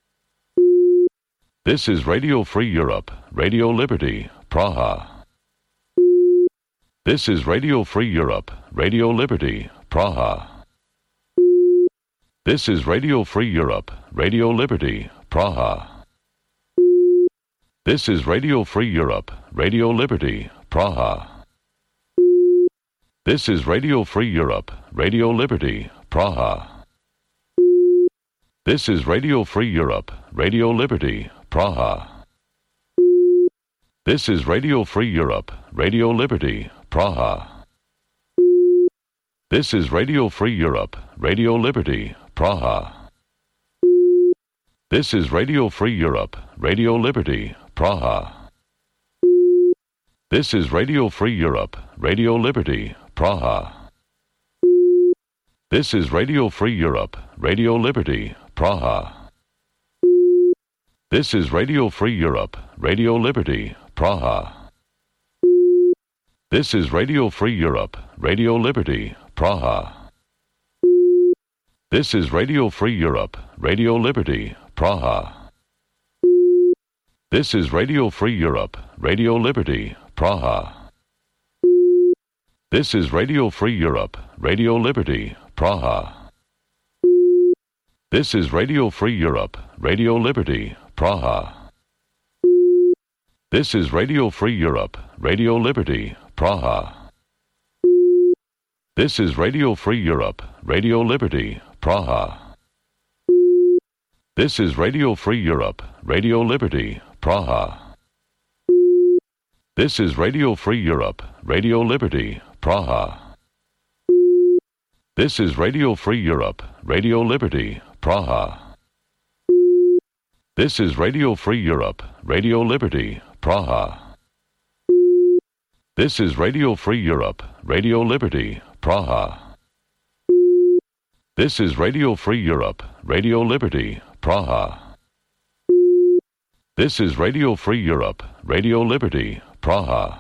This is Radio Free Europe, Radio Liberty, Praha. This is Radio Free Europe, Radio Liberty, Praha. This is Radio Free Europe, Radio Liberty, Praha. This is Radio Free Europe, Radio Liberty, Praha. This is Radio Free Europe, Radio Liberty, Praha. This is Radio Free Europe, Radio Liberty, Praha. This is Radio Free Europe, Radio Liberty, Praha. This is Radio Free Europe, Radio Liberty, Praha. This is Radio Free Europe, Radio Liberty, Praha. This is Radio Free Europe, Radio Liberty, Praha. This is Radio Free Europe, Radio Liberty, Praha. This is Radio Free Europe, Radio Liberty, Praha. This is Radio Free Europe, Radio Liberty, Praha. This is Radio Free Europe, Radio Liberty, Praha. This is Radio Free Europe, Radio Liberty, Praha. This is Radio Free Europe, Radio Liberty, Praha. This is Radio Free Europe, Radio Liberty, Praha. This is Radio Free Europe, Radio Liberty, Praha. This is Radio Free Europe, Radio Liberty, Praha. This is Radio Free Europe, Radio Liberty, Praha. This is Radio Free Europe, Radio Liberty, Praha. This is Radio Free Europe, Radio Liberty, Praha. This is Radio Free Europe, Radio Liberty, Praha. This is Radio Free Europe, Radio Liberty, Praha. This is Radio Free Europe, Radio Liberty, Praha. This is Radio Free Europe, Radio Liberty, Praha.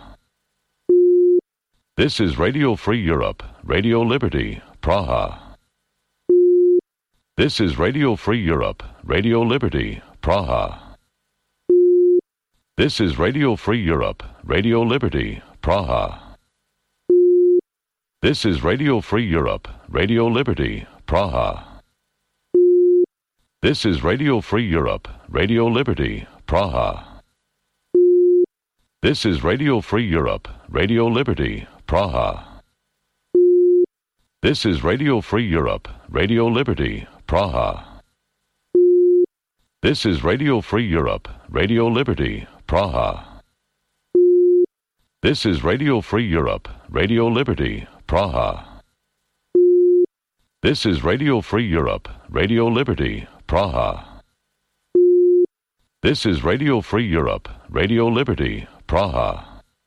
This is Radio Free Europe, Radio Liberty, Praha. This is Radio Free Europe, Radio Liberty, Praha. This is Radio Free Europe, Radio Liberty, Praha. This is Radio Free Europe, Radio Liberty, Praha. This is Radio Free Europe, Radio Liberty, Praha. This is Radio Free Europe, Radio Liberty, Praha. This is Radio Free Europe, Radio Liberty, Praha. This is Radio Free Europe, Radio Liberty, Praha. This is Radio Free Europe, Radio Liberty, Praha. This is Radio Free Europe, Radio Liberty, Praha. This is Radio Free Europe, Radio Liberty, Praha.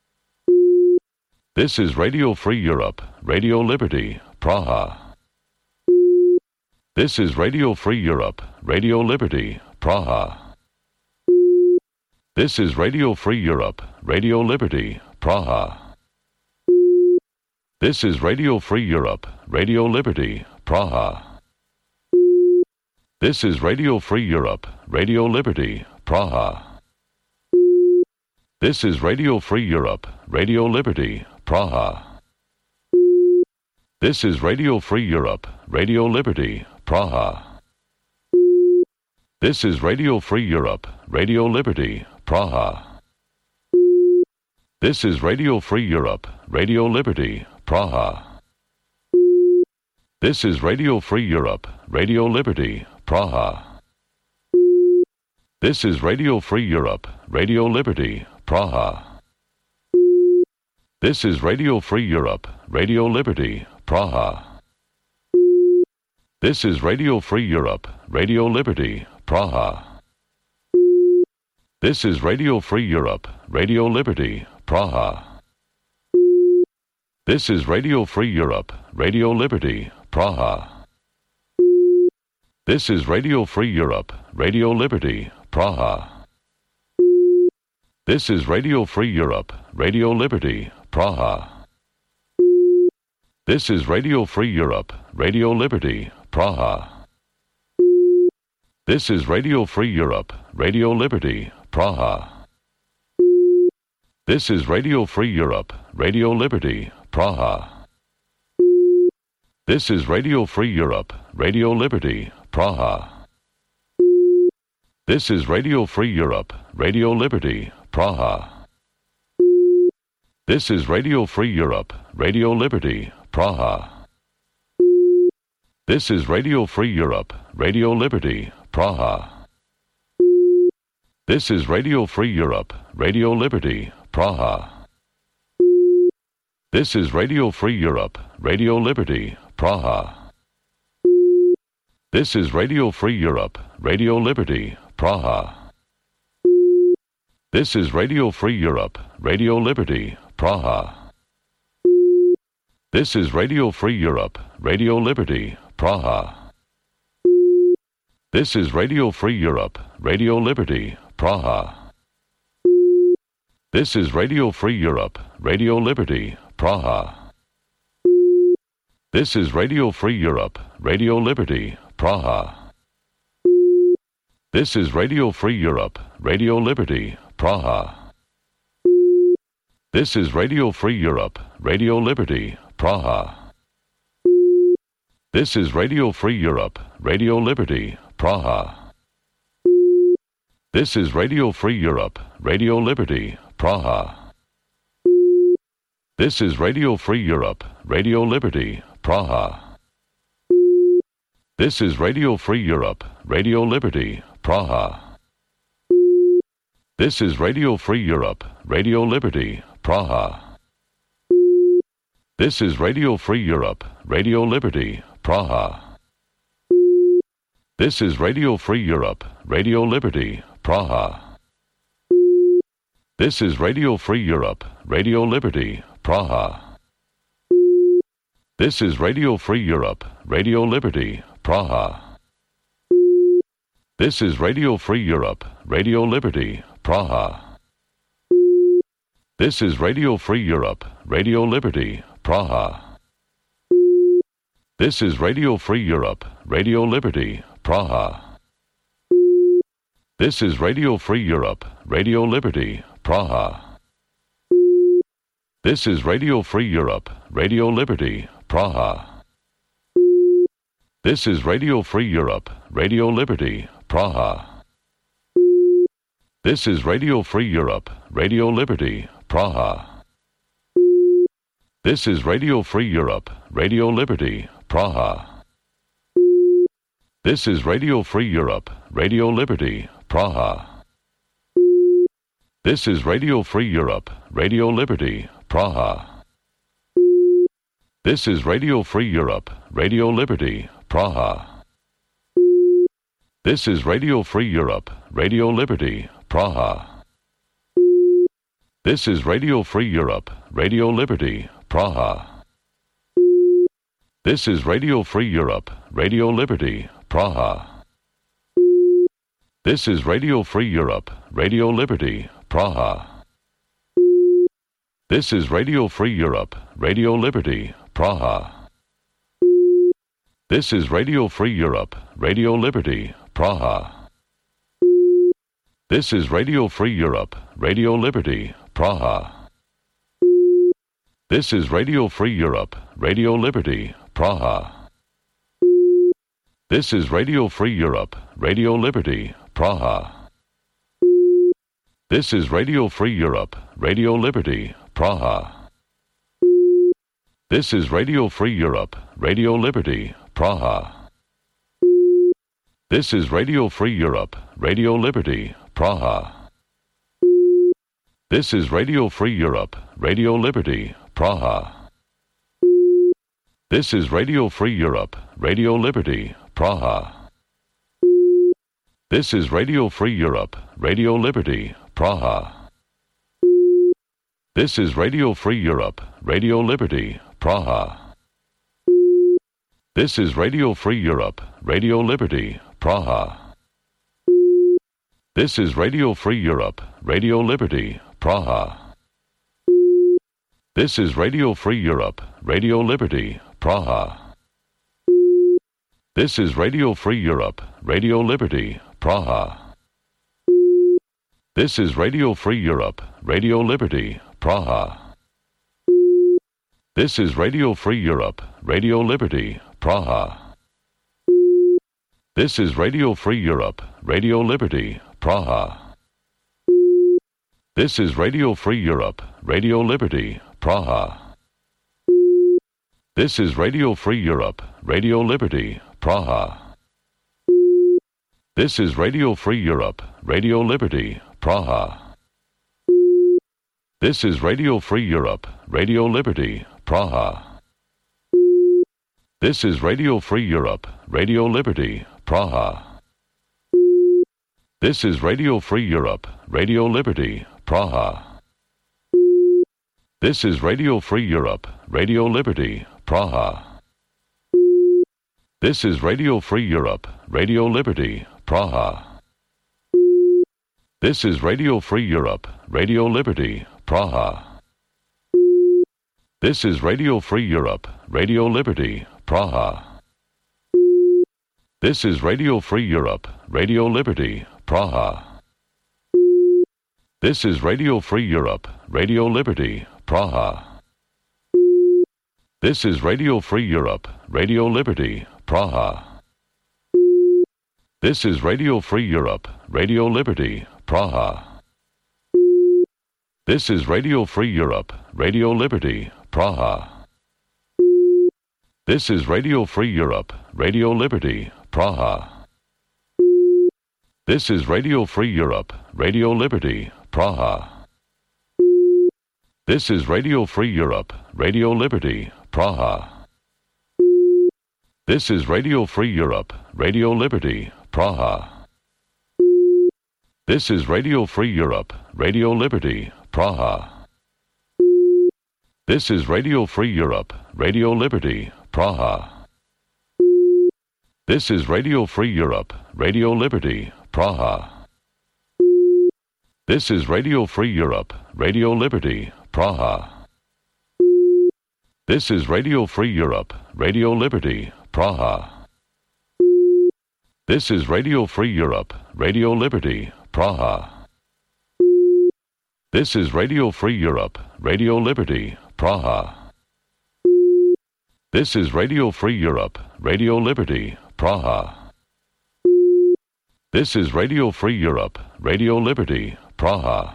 This is Radio Free Europe, Radio Liberty, Praha. This is Radio Free Europe, Radio Liberty, Praha. This is Radio Free Europe, Radio Liberty, Praha. This is Radio Free Europe, Radio Liberty, Praha. This is Radio Free Europe, Radio Liberty, Praha. This is Radio Free Europe, Radio Liberty, Praha. This is Radio Free Europe, Radio Liberty, Praha. This is Radio Free Europe, Radio Liberty, Praha. This is Radio Free Europe, Radio Liberty, Praha. This is Radio Free Europe, Radio Liberty, Praha. This is Radio Free Europe, Radio Liberty, Praha. This is Radio Free Europe, Radio Liberty, Praha. This is Radio Free Europe, Radio Liberty, Praha. This is Radio Free Europe, Radio Liberty, Praha. This is Radio Free Europe, Radio Liberty, Praha. This is Radio Free Europe, Radio Liberty, Praha. This is Radio Free Europe, Radio Liberty, Praha. This is Radio Free Europe, Radio Liberty, Praha. This is Radio Free Europe, Radio Liberty, Praha. This is Radio Free Europe, Radio Liberty, Praha. This is Radio Free Europe, Radio Liberty, Praha. This is Radio Free Europe, Radio Liberty, Praha. This is Radio Free Europe, Radio Liberty, Praha. This is Radio Free Europe, Radio Liberty, Praha. This is Radio Free Europe, Radio Liberty, Praha. This is Radio Free Europe, Radio Liberty, Praha. This is Radio Free Europe, Radio Liberty, Praha. This is Radio Free Europe, Radio Liberty, Praha. This is Radio Free Europe, Radio Liberty, Praha. This is Radio Free Europe, Radio Liberty, Praha. This is Radio Free Europe, Radio Liberty, Praha. This is Radio Free Europe, Radio Liberty, Praha. This is Radio Free Europe, Radio Liberty, Praha. This is Radio Free Europe, Radio Liberty, Praha. This is Radio Free Europe, Radio Liberty, Praha. This is Radio Free Europe, Radio Liberty, Praha. This is Radio Free Europe, Radio Liberty, Praha. This is Radio Free Europe, Radio Liberty, Praha. This is Radio Free Europe, Radio Liberty, Praha. This is Radio Free Europe, Radio Liberty, Praha. This is Radio Free Europe, Radio Liberty, Praha. This is Radio Free Europe, Radio Liberty, Praha. This is Radio Free Europe, Radio Liberty, Praha. This is Radio Free Europe, Radio Liberty, Praha. This is Radio Free Europe, Radio Liberty, Praha. This is Radio Free Europe, Radio Liberty, Praha. This is Radio Free Europe, Radio Liberty, Praha. This is Radio Free Europe, Radio Liberty, Praha. This is Radio Free Europe, Radio Liberty, Praha. This is Radio Free Europe, Radio Liberty, Praha. This is Radio Free Europe, Radio Liberty, Praha. This is Radio Free Europe, Radio Liberty, Praha. This is Radio Free Europe, Radio Liberty, Praha. This is Radio Free Europe, Radio Liberty, Praha. This is Radio Free Europe, Radio Liberty, Praha. This is Radio Free Europe, Radio Liberty, Praha. This is Radio Free Europe, Radio Liberty, Praha. This is Radio Free Europe, Radio Liberty, Praha. This is Radio Free Europe, Radio Liberty, Praha. This is Radio Free Europe, Radio Liberty, Praha. This is Radio Free Europe, Radio Liberty, Praha. This is Radio Free Europe, Radio Liberty, Praha. This is Radio Free Europe, Radio Liberty, Praha. This is Radio Free Europe, Radio Liberty, Praha. This is Radio Free Europe, Radio Liberty, Praha. This is Radio Free Europe, Radio Liberty, Praha. This is Radio Free Europe, Radio Liberty, Praha. This is Radio Free Europe, Radio Liberty, Praha. This is Radio Free Europe, Radio Liberty, Praha. This is Radio Free Europe, Radio Liberty, Praha. This is Radio Free Europe, Radio Liberty, Praha. This is Radio Free Europe, Radio Liberty, Praha. This is Radio Free Europe, Radio Liberty, Praha. This is Radio Free Europe, Radio Liberty, Praha. This is Radio Free Europe, Radio Liberty, Praha. This is Radio Free Europe, Radio Liberty, Praha. This is Radio Free Europe, Radio Liberty, Praha. This is Radio Free Europe, Radio Liberty, Praha. This is Radio Free Europe, Radio Liberty, Praha. This is Radio Free Europe, Radio Liberty, Praha. This is Radio Free Europe, Radio Liberty, Praha. This is Radio Free Europe, Radio Liberty, Praha. This is Radio Free Europe, Radio Liberty, Praha. This is Radio Free Europe, Radio Liberty, Praha. This is Radio Free Europe, Radio Liberty, Praha. This is Radio Free Europe, Radio Liberty, Praha. This is Radio Free Europe, Radio Liberty, Praha. This is Radio Free Europe, Radio Liberty, Praha. This is Radio Free Europe, Radio Liberty, Praha. This is Radio Free Europe, Radio Liberty, Praha. This is Radio Free Europe, Radio Liberty, Praha. This is Radio Free Europe, Radio Liberty, Praha. This is Radio Free Europe, Radio Liberty, Praha. This is Radio Free Europe, Radio Liberty, Praha. This is Radio Free Europe, Radio Liberty, Praha. This is Radio Free Europe, Radio Liberty, Praha. This is Radio Free Europe, Radio Liberty, Praha. This is Radio Free Europe, Radio Liberty, Praha. This is Radio Free Europe, Radio Liberty, Praha. This is Radio Free Europe, Radio Liberty, Praha. This is Radio Free Europe, Radio Liberty, Praha. This is Radio Free Europe, Radio Liberty, Praha. This is Radio Free Europe, Radio Liberty, Praha. This is Radio Free Europe, Radio Liberty, Praha. This is Radio Free Europe, Radio Liberty, Praha.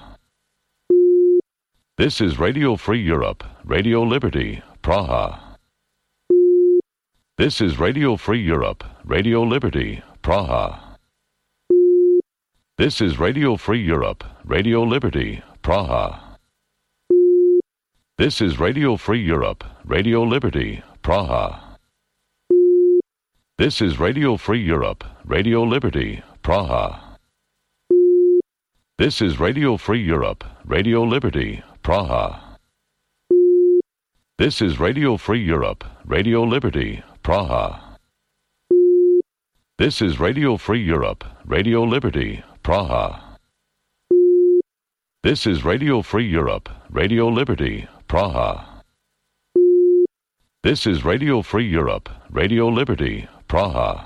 This is Radio Free Europe, Radio Liberty, Praha. This is Radio Free Europe, Radio Liberty, Praha. This is Radio Free Europe, Radio Liberty, Praha. This is Radio Free Europe, Radio Liberty, Praha. This is Radio Free Europe, Radio Liberty, Praha. This is Radio Free Europe, Radio Liberty, Praha. This is Radio Free Europe, Radio Liberty, Praha. This is Radio Free Europe, Radio Liberty, Praha. This is Radio Free Europe, Radio Liberty, Praha. This is Radio Free Europe, Radio Liberty, Praha.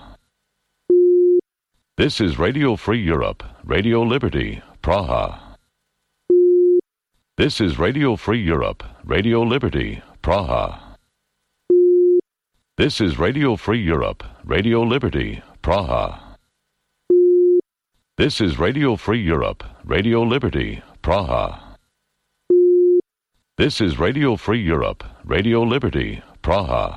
This is Radio Free Europe, Radio Liberty, Praha. This is Radio Free Europe, Radio Liberty, Praha. This is Radio Free Europe, Radio Liberty, Praha. This is Radio Free Europe, Radio Liberty, Praha. This is Radio Free Europe, Radio Liberty, Praha.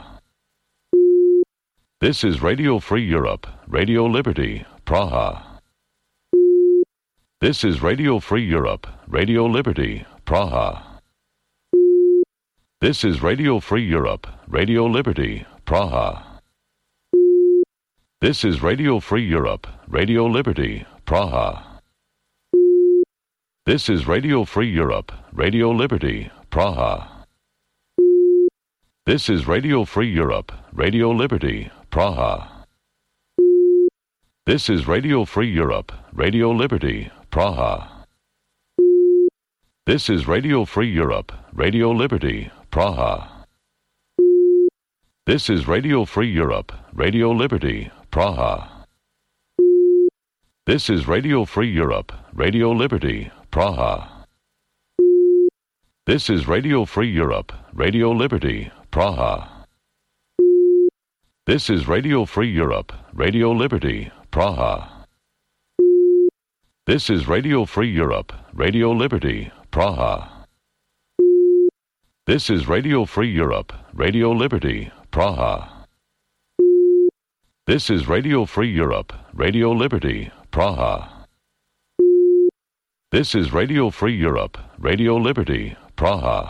This is Radio Free Europe, Radio Liberty, Praha. This is Radio Free Europe, Radio Liberty, Praha. This is Radio Free Europe, Radio Liberty, Praha. This is Radio Free Europe, Radio Liberty, Praha. This is Radio Free Europe, Radio Liberty, Praha. This is Radio Free Europe, Radio Liberty, Praha. This is Radio Free Europe, Radio Liberty, Praha. This is Radio Free Europe, Radio Liberty, Praha. This is Radio Free Europe, Radio Liberty, Praha. This is Radio Free Europe, Radio Liberty, Praha. This is Radio Free Europe, Radio Liberty, Praha. This is Radio Free Europe, Radio Liberty, Praha. This is Radio Free Europe, Radio Liberty, Praha. This is Radio Free Europe, Radio Liberty, Praha. This is Radio Free Europe, Radio Liberty, Praha. This is Radio Free Europe, Radio Liberty, Praha.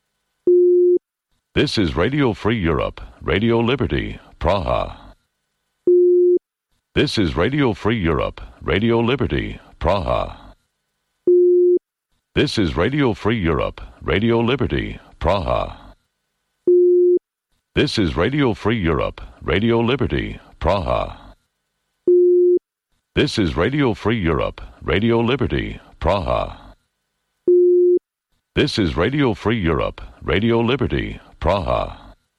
This is Radio Free Europe, Radio Liberty, Praha. This is Radio Free Europe, Radio Liberty, Praha. This is Radio Free Europe, Radio Liberty, Praha. This is Radio Free Europe, Radio Liberty, Praha. This is Radio Free Europe, Radio Liberty, Praha. This is Radio Free Europe, Radio Liberty, Praha.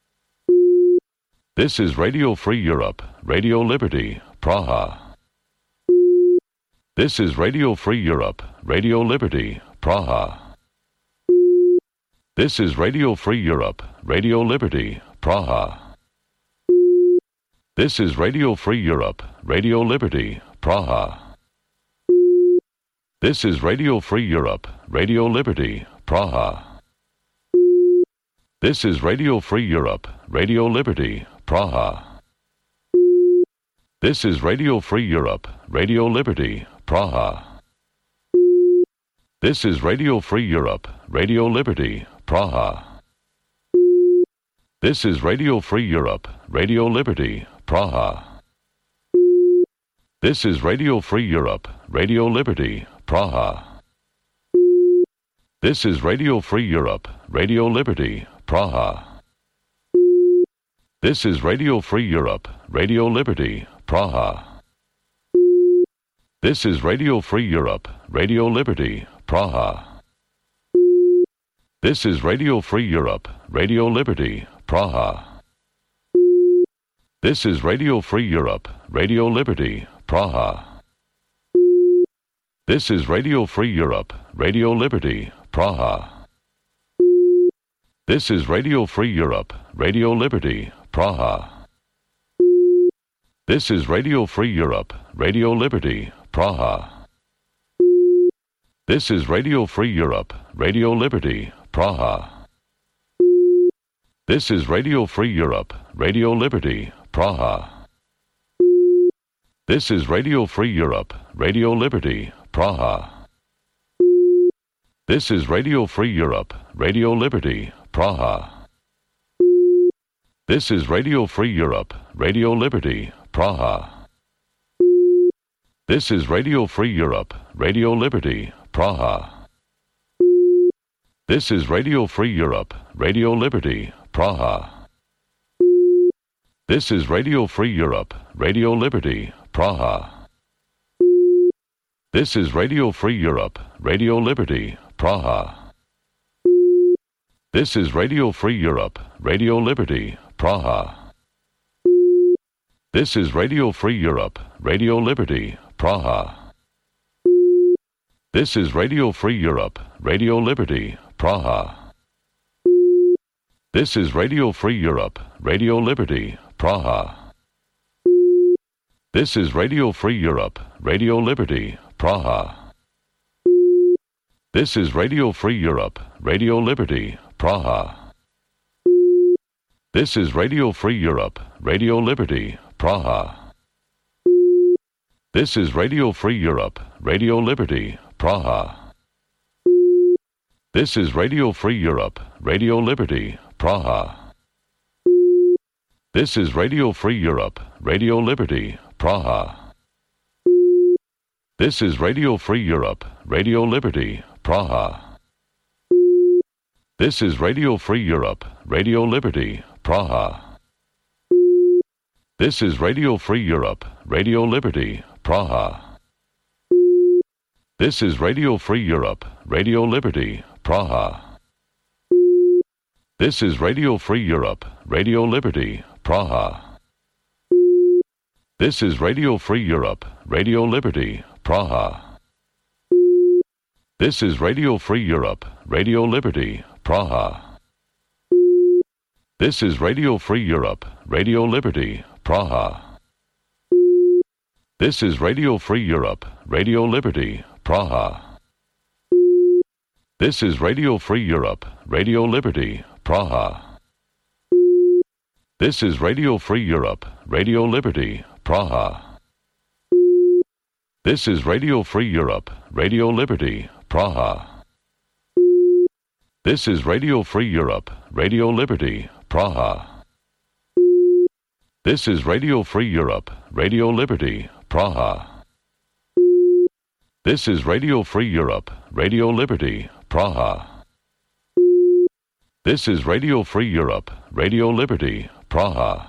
This is Radio Free Europe, Radio Liberty, Praha. This is Radio Free Europe, Radio Liberty, Praha. This is Radio Free Europe, Radio Liberty, Praha. This is Radio Free Europe, Radio Liberty, Praha. This is Radio Free Europe, Radio Liberty, Praha. This is Radio Free Europe, Radio Liberty, Praha. This is Radio Free Europe, Radio Liberty, Praha. This is Radio Free Europe, Radio Liberty, Praha. This is Radio Free Europe, Radio Liberty, Praha. This is Radio Free Europe, Radio Liberty, Praha. This is Radio Free Europe, Radio Liberty, Praha. This is Radio Free Europe, Radio Liberty, Praha. This is Radio Free Europe, Radio Liberty, Praha. This is Radio Free Europe, Radio Liberty, Praha. This is Radio Free Europe, Radio Liberty, Praha. This is Radio Free Europe, Radio Liberty, Praha. This is Radio Free Europe, Radio Liberty, Praha. This is Radio Free Europe, Radio Liberty, Praha. This is Radio Free Europe, Radio Liberty, Praha. This is Radio Free Europe, Radio Liberty, Praha. This is Radio Free Europe, Radio Liberty, Praha. This is Radio Free Europe, Radio Liberty, Praha. This is Radio Free Europe, Radio Liberty, Praha. This is Radio Free Europe, Radio Liberty, Praha. This is Radio Free Europe, Radio Liberty, Praha. This is Radio Free Europe, Radio Liberty, Praha. This is Radio Free Europe, Radio Liberty, Praha. This is Radio Free Europe, Radio Liberty, Praha. This is Radio Free Europe, Radio Liberty, Praha. This is Radio Free Europe, Radio Liberty, Praha. This is Radio Free Europe, Radio Liberty, Praha. This is Radio Free Europe, Radio Liberty, Praha. This is Radio Free Europe, Radio Liberty, Praha. This is Radio Free Europe, Radio Liberty, Praha. This is Radio Free Europe, Radio Liberty, Praha. This is Radio Free Europe, Radio Liberty, Praha. This is Radio Free Europe, Radio Liberty, Praha. This is Radio Free Europe, Radio Liberty, Praha. This is Radio Free Europe, Radio Liberty, Praha. This is Radio Free Europe, Radio Liberty, Praha. This is Radio Free Europe, Radio Liberty, Praha. This is Radio Free Europe, Radio Liberty, Praha. This is Radio Free Europe, Radio Liberty, Praha. This is Radio Free Europe, Radio Liberty, Praha. This is Radio Free Europe, Radio Liberty, Praha. This is Radio Free Europe, Radio Liberty, Praha. This is Radio Free Europe, Radio Liberty, Praha. This is Radio Free Europe, Radio Liberty, Praha. This is Radio Free Europe, Radio Liberty, Praha. This is Radio Free Europe, Radio Liberty, Praha. This is Radio Free Europe, Radio Liberty, Praha. This is Radio Free Europe, Radio Liberty, Praha. This is Radio Free Europe, Radio Liberty, Praha.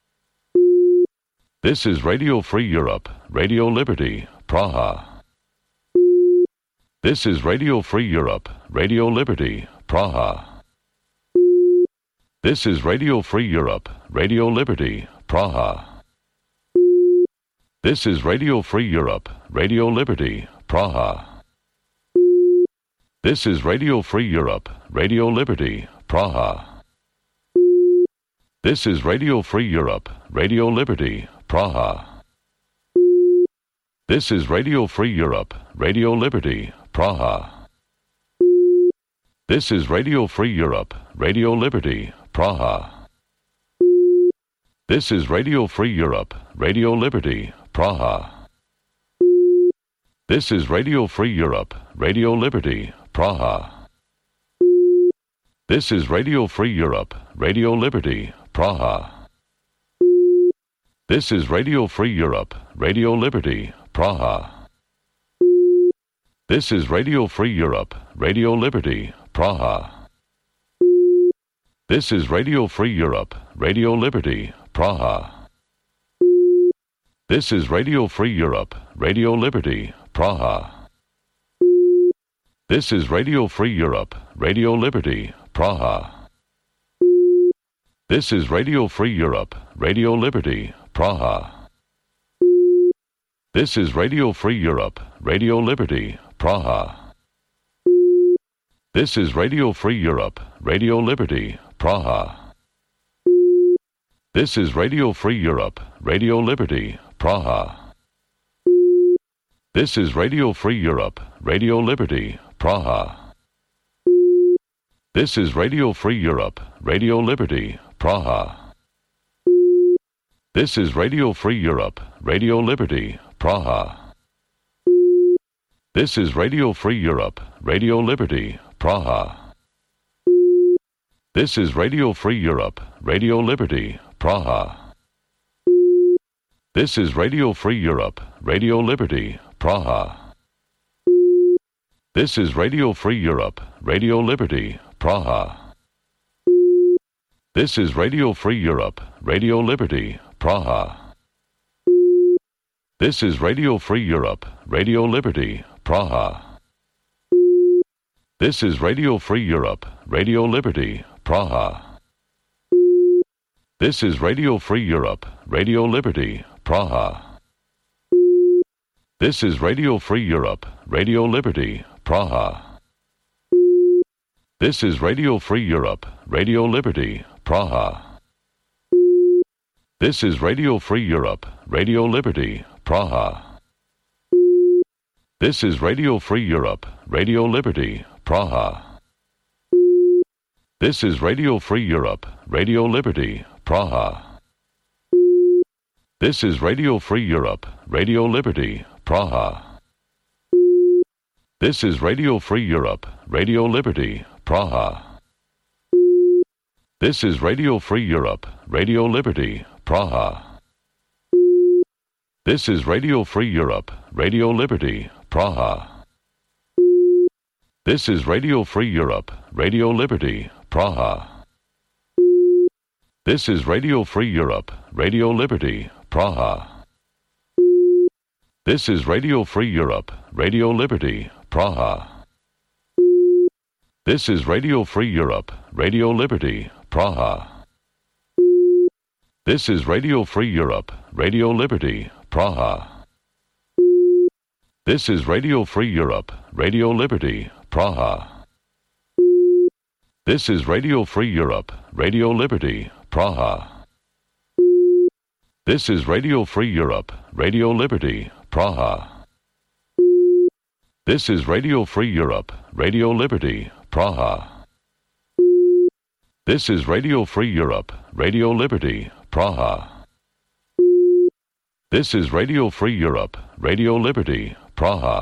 This is Radio Free Europe, Radio Liberty, Praha. This is Radio Free Europe, Radio Liberty, Praha. This is Radio Free Europe, Radio Liberty, Praha. This is Radio Free Europe, Radio Liberty, Praha. This is Radio Free Europe, Radio Liberty, Praha. This is Radio Free Europe, Radio Liberty, Praha. This is Radio Free Europe, Radio Liberty, Praha. This is Radio Free Europe, Radio Liberty, Praha. This is Radio Free Europe, Radio Liberty, Praha. This is Radio Free Europe, Radio Liberty, Praha. This is Radio Free Europe, Radio Liberty, Praha. This is Radio Free Europe, Radio Liberty, Praha. This is Radio Free Europe, Radio Liberty, Praha. This is Radio Free Europe, Radio Liberty, Praha. This is Radio Free Europe, Radio Liberty, Praha. This is Radio Free Europe, Radio Liberty, Praha. This is Radio Free Europe, Radio Liberty, Praha. This is Radio Free Europe, Radio Liberty, Praha. This is Radio Free Europe, Radio Liberty, Praha. This is Radio Free Europe, Radio Liberty, Praha. This is Radio Free Europe, Radio Liberty, Praha. This is Radio Free Europe, Radio Liberty, Praha. This is Radio Free Europe, Radio Liberty, Praha. This is Radio Free Europe, Radio Liberty, Praha. This is Radio Free Europe, Radio Liberty, Praha. This is Radio Free Europe, Radio Liberty, Praha. This is Radio Free Europe, Radio Liberty, Praha. This is Radio Free Europe, Radio Liberty, Praha. This is Radio Free Europe, Radio Liberty, Praha. This is Radio Free Europe, Radio Liberty, Praha. This is Radio Free Europe, Radio Liberty, Praha. This is Radio Free Europe, Radio Liberty, Praha. This is Radio Free Europe, Radio Liberty, Praha. This is Radio Free Europe, Radio Liberty, Praha. This is Radio Free Europe, Radio Liberty, Praha. This is Radio Free Europe, Radio Liberty, Praha. This is Radio Free Europe, Radio Liberty, Praha. This is Radio Free Europe, Radio Liberty, Praha. This is Radio Free Europe, Radio Liberty, Praha. This is Radio Free Europe, Radio Liberty, Praha. This is Radio Free Europe, Radio Liberty, Praha. This is Radio Free Europe, Radio Liberty, Praha. This is Radio Free Europe, Radio Liberty, Praha. This is Radio Free Europe, Radio Liberty, Praha. This is Radio Free Europe, Radio Liberty, Praha. This is Radio Free Europe, Radio Liberty, Praha. This is Radio Free Europe, Radio Liberty, Praha. This is Radio Free Europe, Radio Liberty, Praha. This is Radio Free Europe, Radio Liberty, Praha. This is Radio Free Europe, Radio Liberty, Praha. This is Radio Free Europe, Radio Liberty, Praha.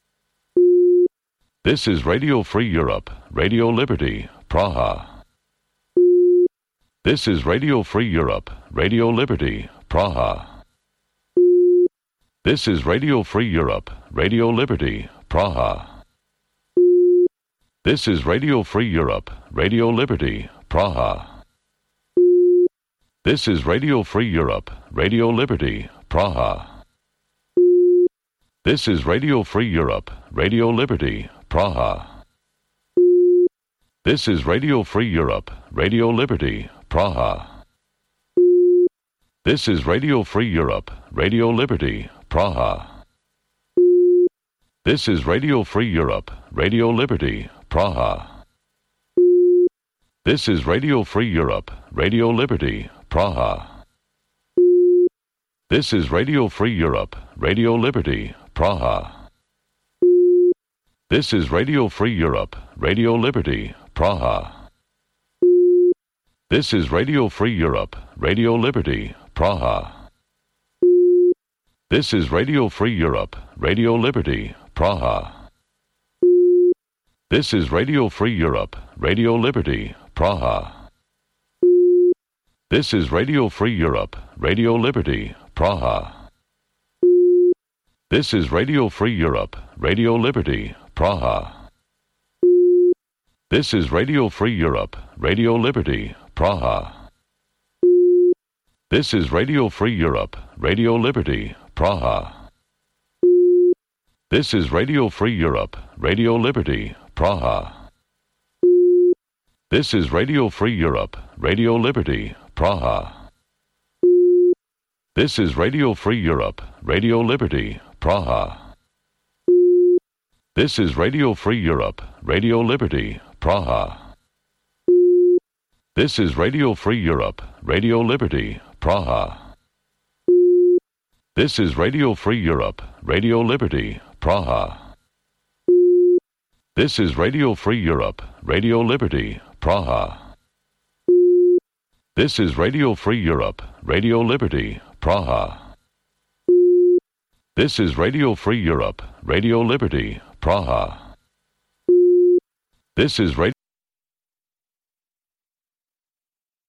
This is Radio Free Europe, Radio Liberty, Praha. This is Radio Free Europe, Radio Liberty, Praha. This is Radio Free Europe, Radio Liberty, Praha. This is Radio Free Europe, Radio Liberty, Praha. This is Radio Free Europe, Radio Liberty, Praha. This is Radio Free Europe, Radio Liberty, Praha. This is Radio Free Europe, Radio Liberty, Praha. This is Radio Free Europe, Radio Liberty, Praha. This is Radio Free Europe, Radio Liberty, Praha. This is Radio Free Europe, Radio Liberty, Praha. This is Radio Free Europe, Radio Liberty, Praha. This is Radio Free Europe, Radio Liberty, Praha. This is Radio Free Europe, Radio Liberty, Praha. This is Radio Free Europe, Radio Liberty, Praha. This is Radio Free Europe, Radio Liberty, Praha. This is Radio Free Europe, Radio Liberty, Praha. This is Radio Free Europe, Radio Liberty, Praha. This is Radio Free Europe, Radio Liberty, Praha. This is Radio Free Europe, Radio Liberty, Praha. This is Radio Free Europe, Radio Liberty, Praha. This is Radio Free Europe, Radio Liberty, Praha. This is Radio Free Europe, Radio Liberty, Praha. This is Radio Free Europe, Radio Liberty, Praha. This is Radio Free Europe, Radio Liberty, Praha. This is Radio Free Europe, Radio Liberty, Praha. This is Radio Free Europe, Radio Liberty, Praha. This is Radio Free Europe, Radio Liberty, Praha. This is Radio Free Europe, Radio Liberty, Praha. This is Radio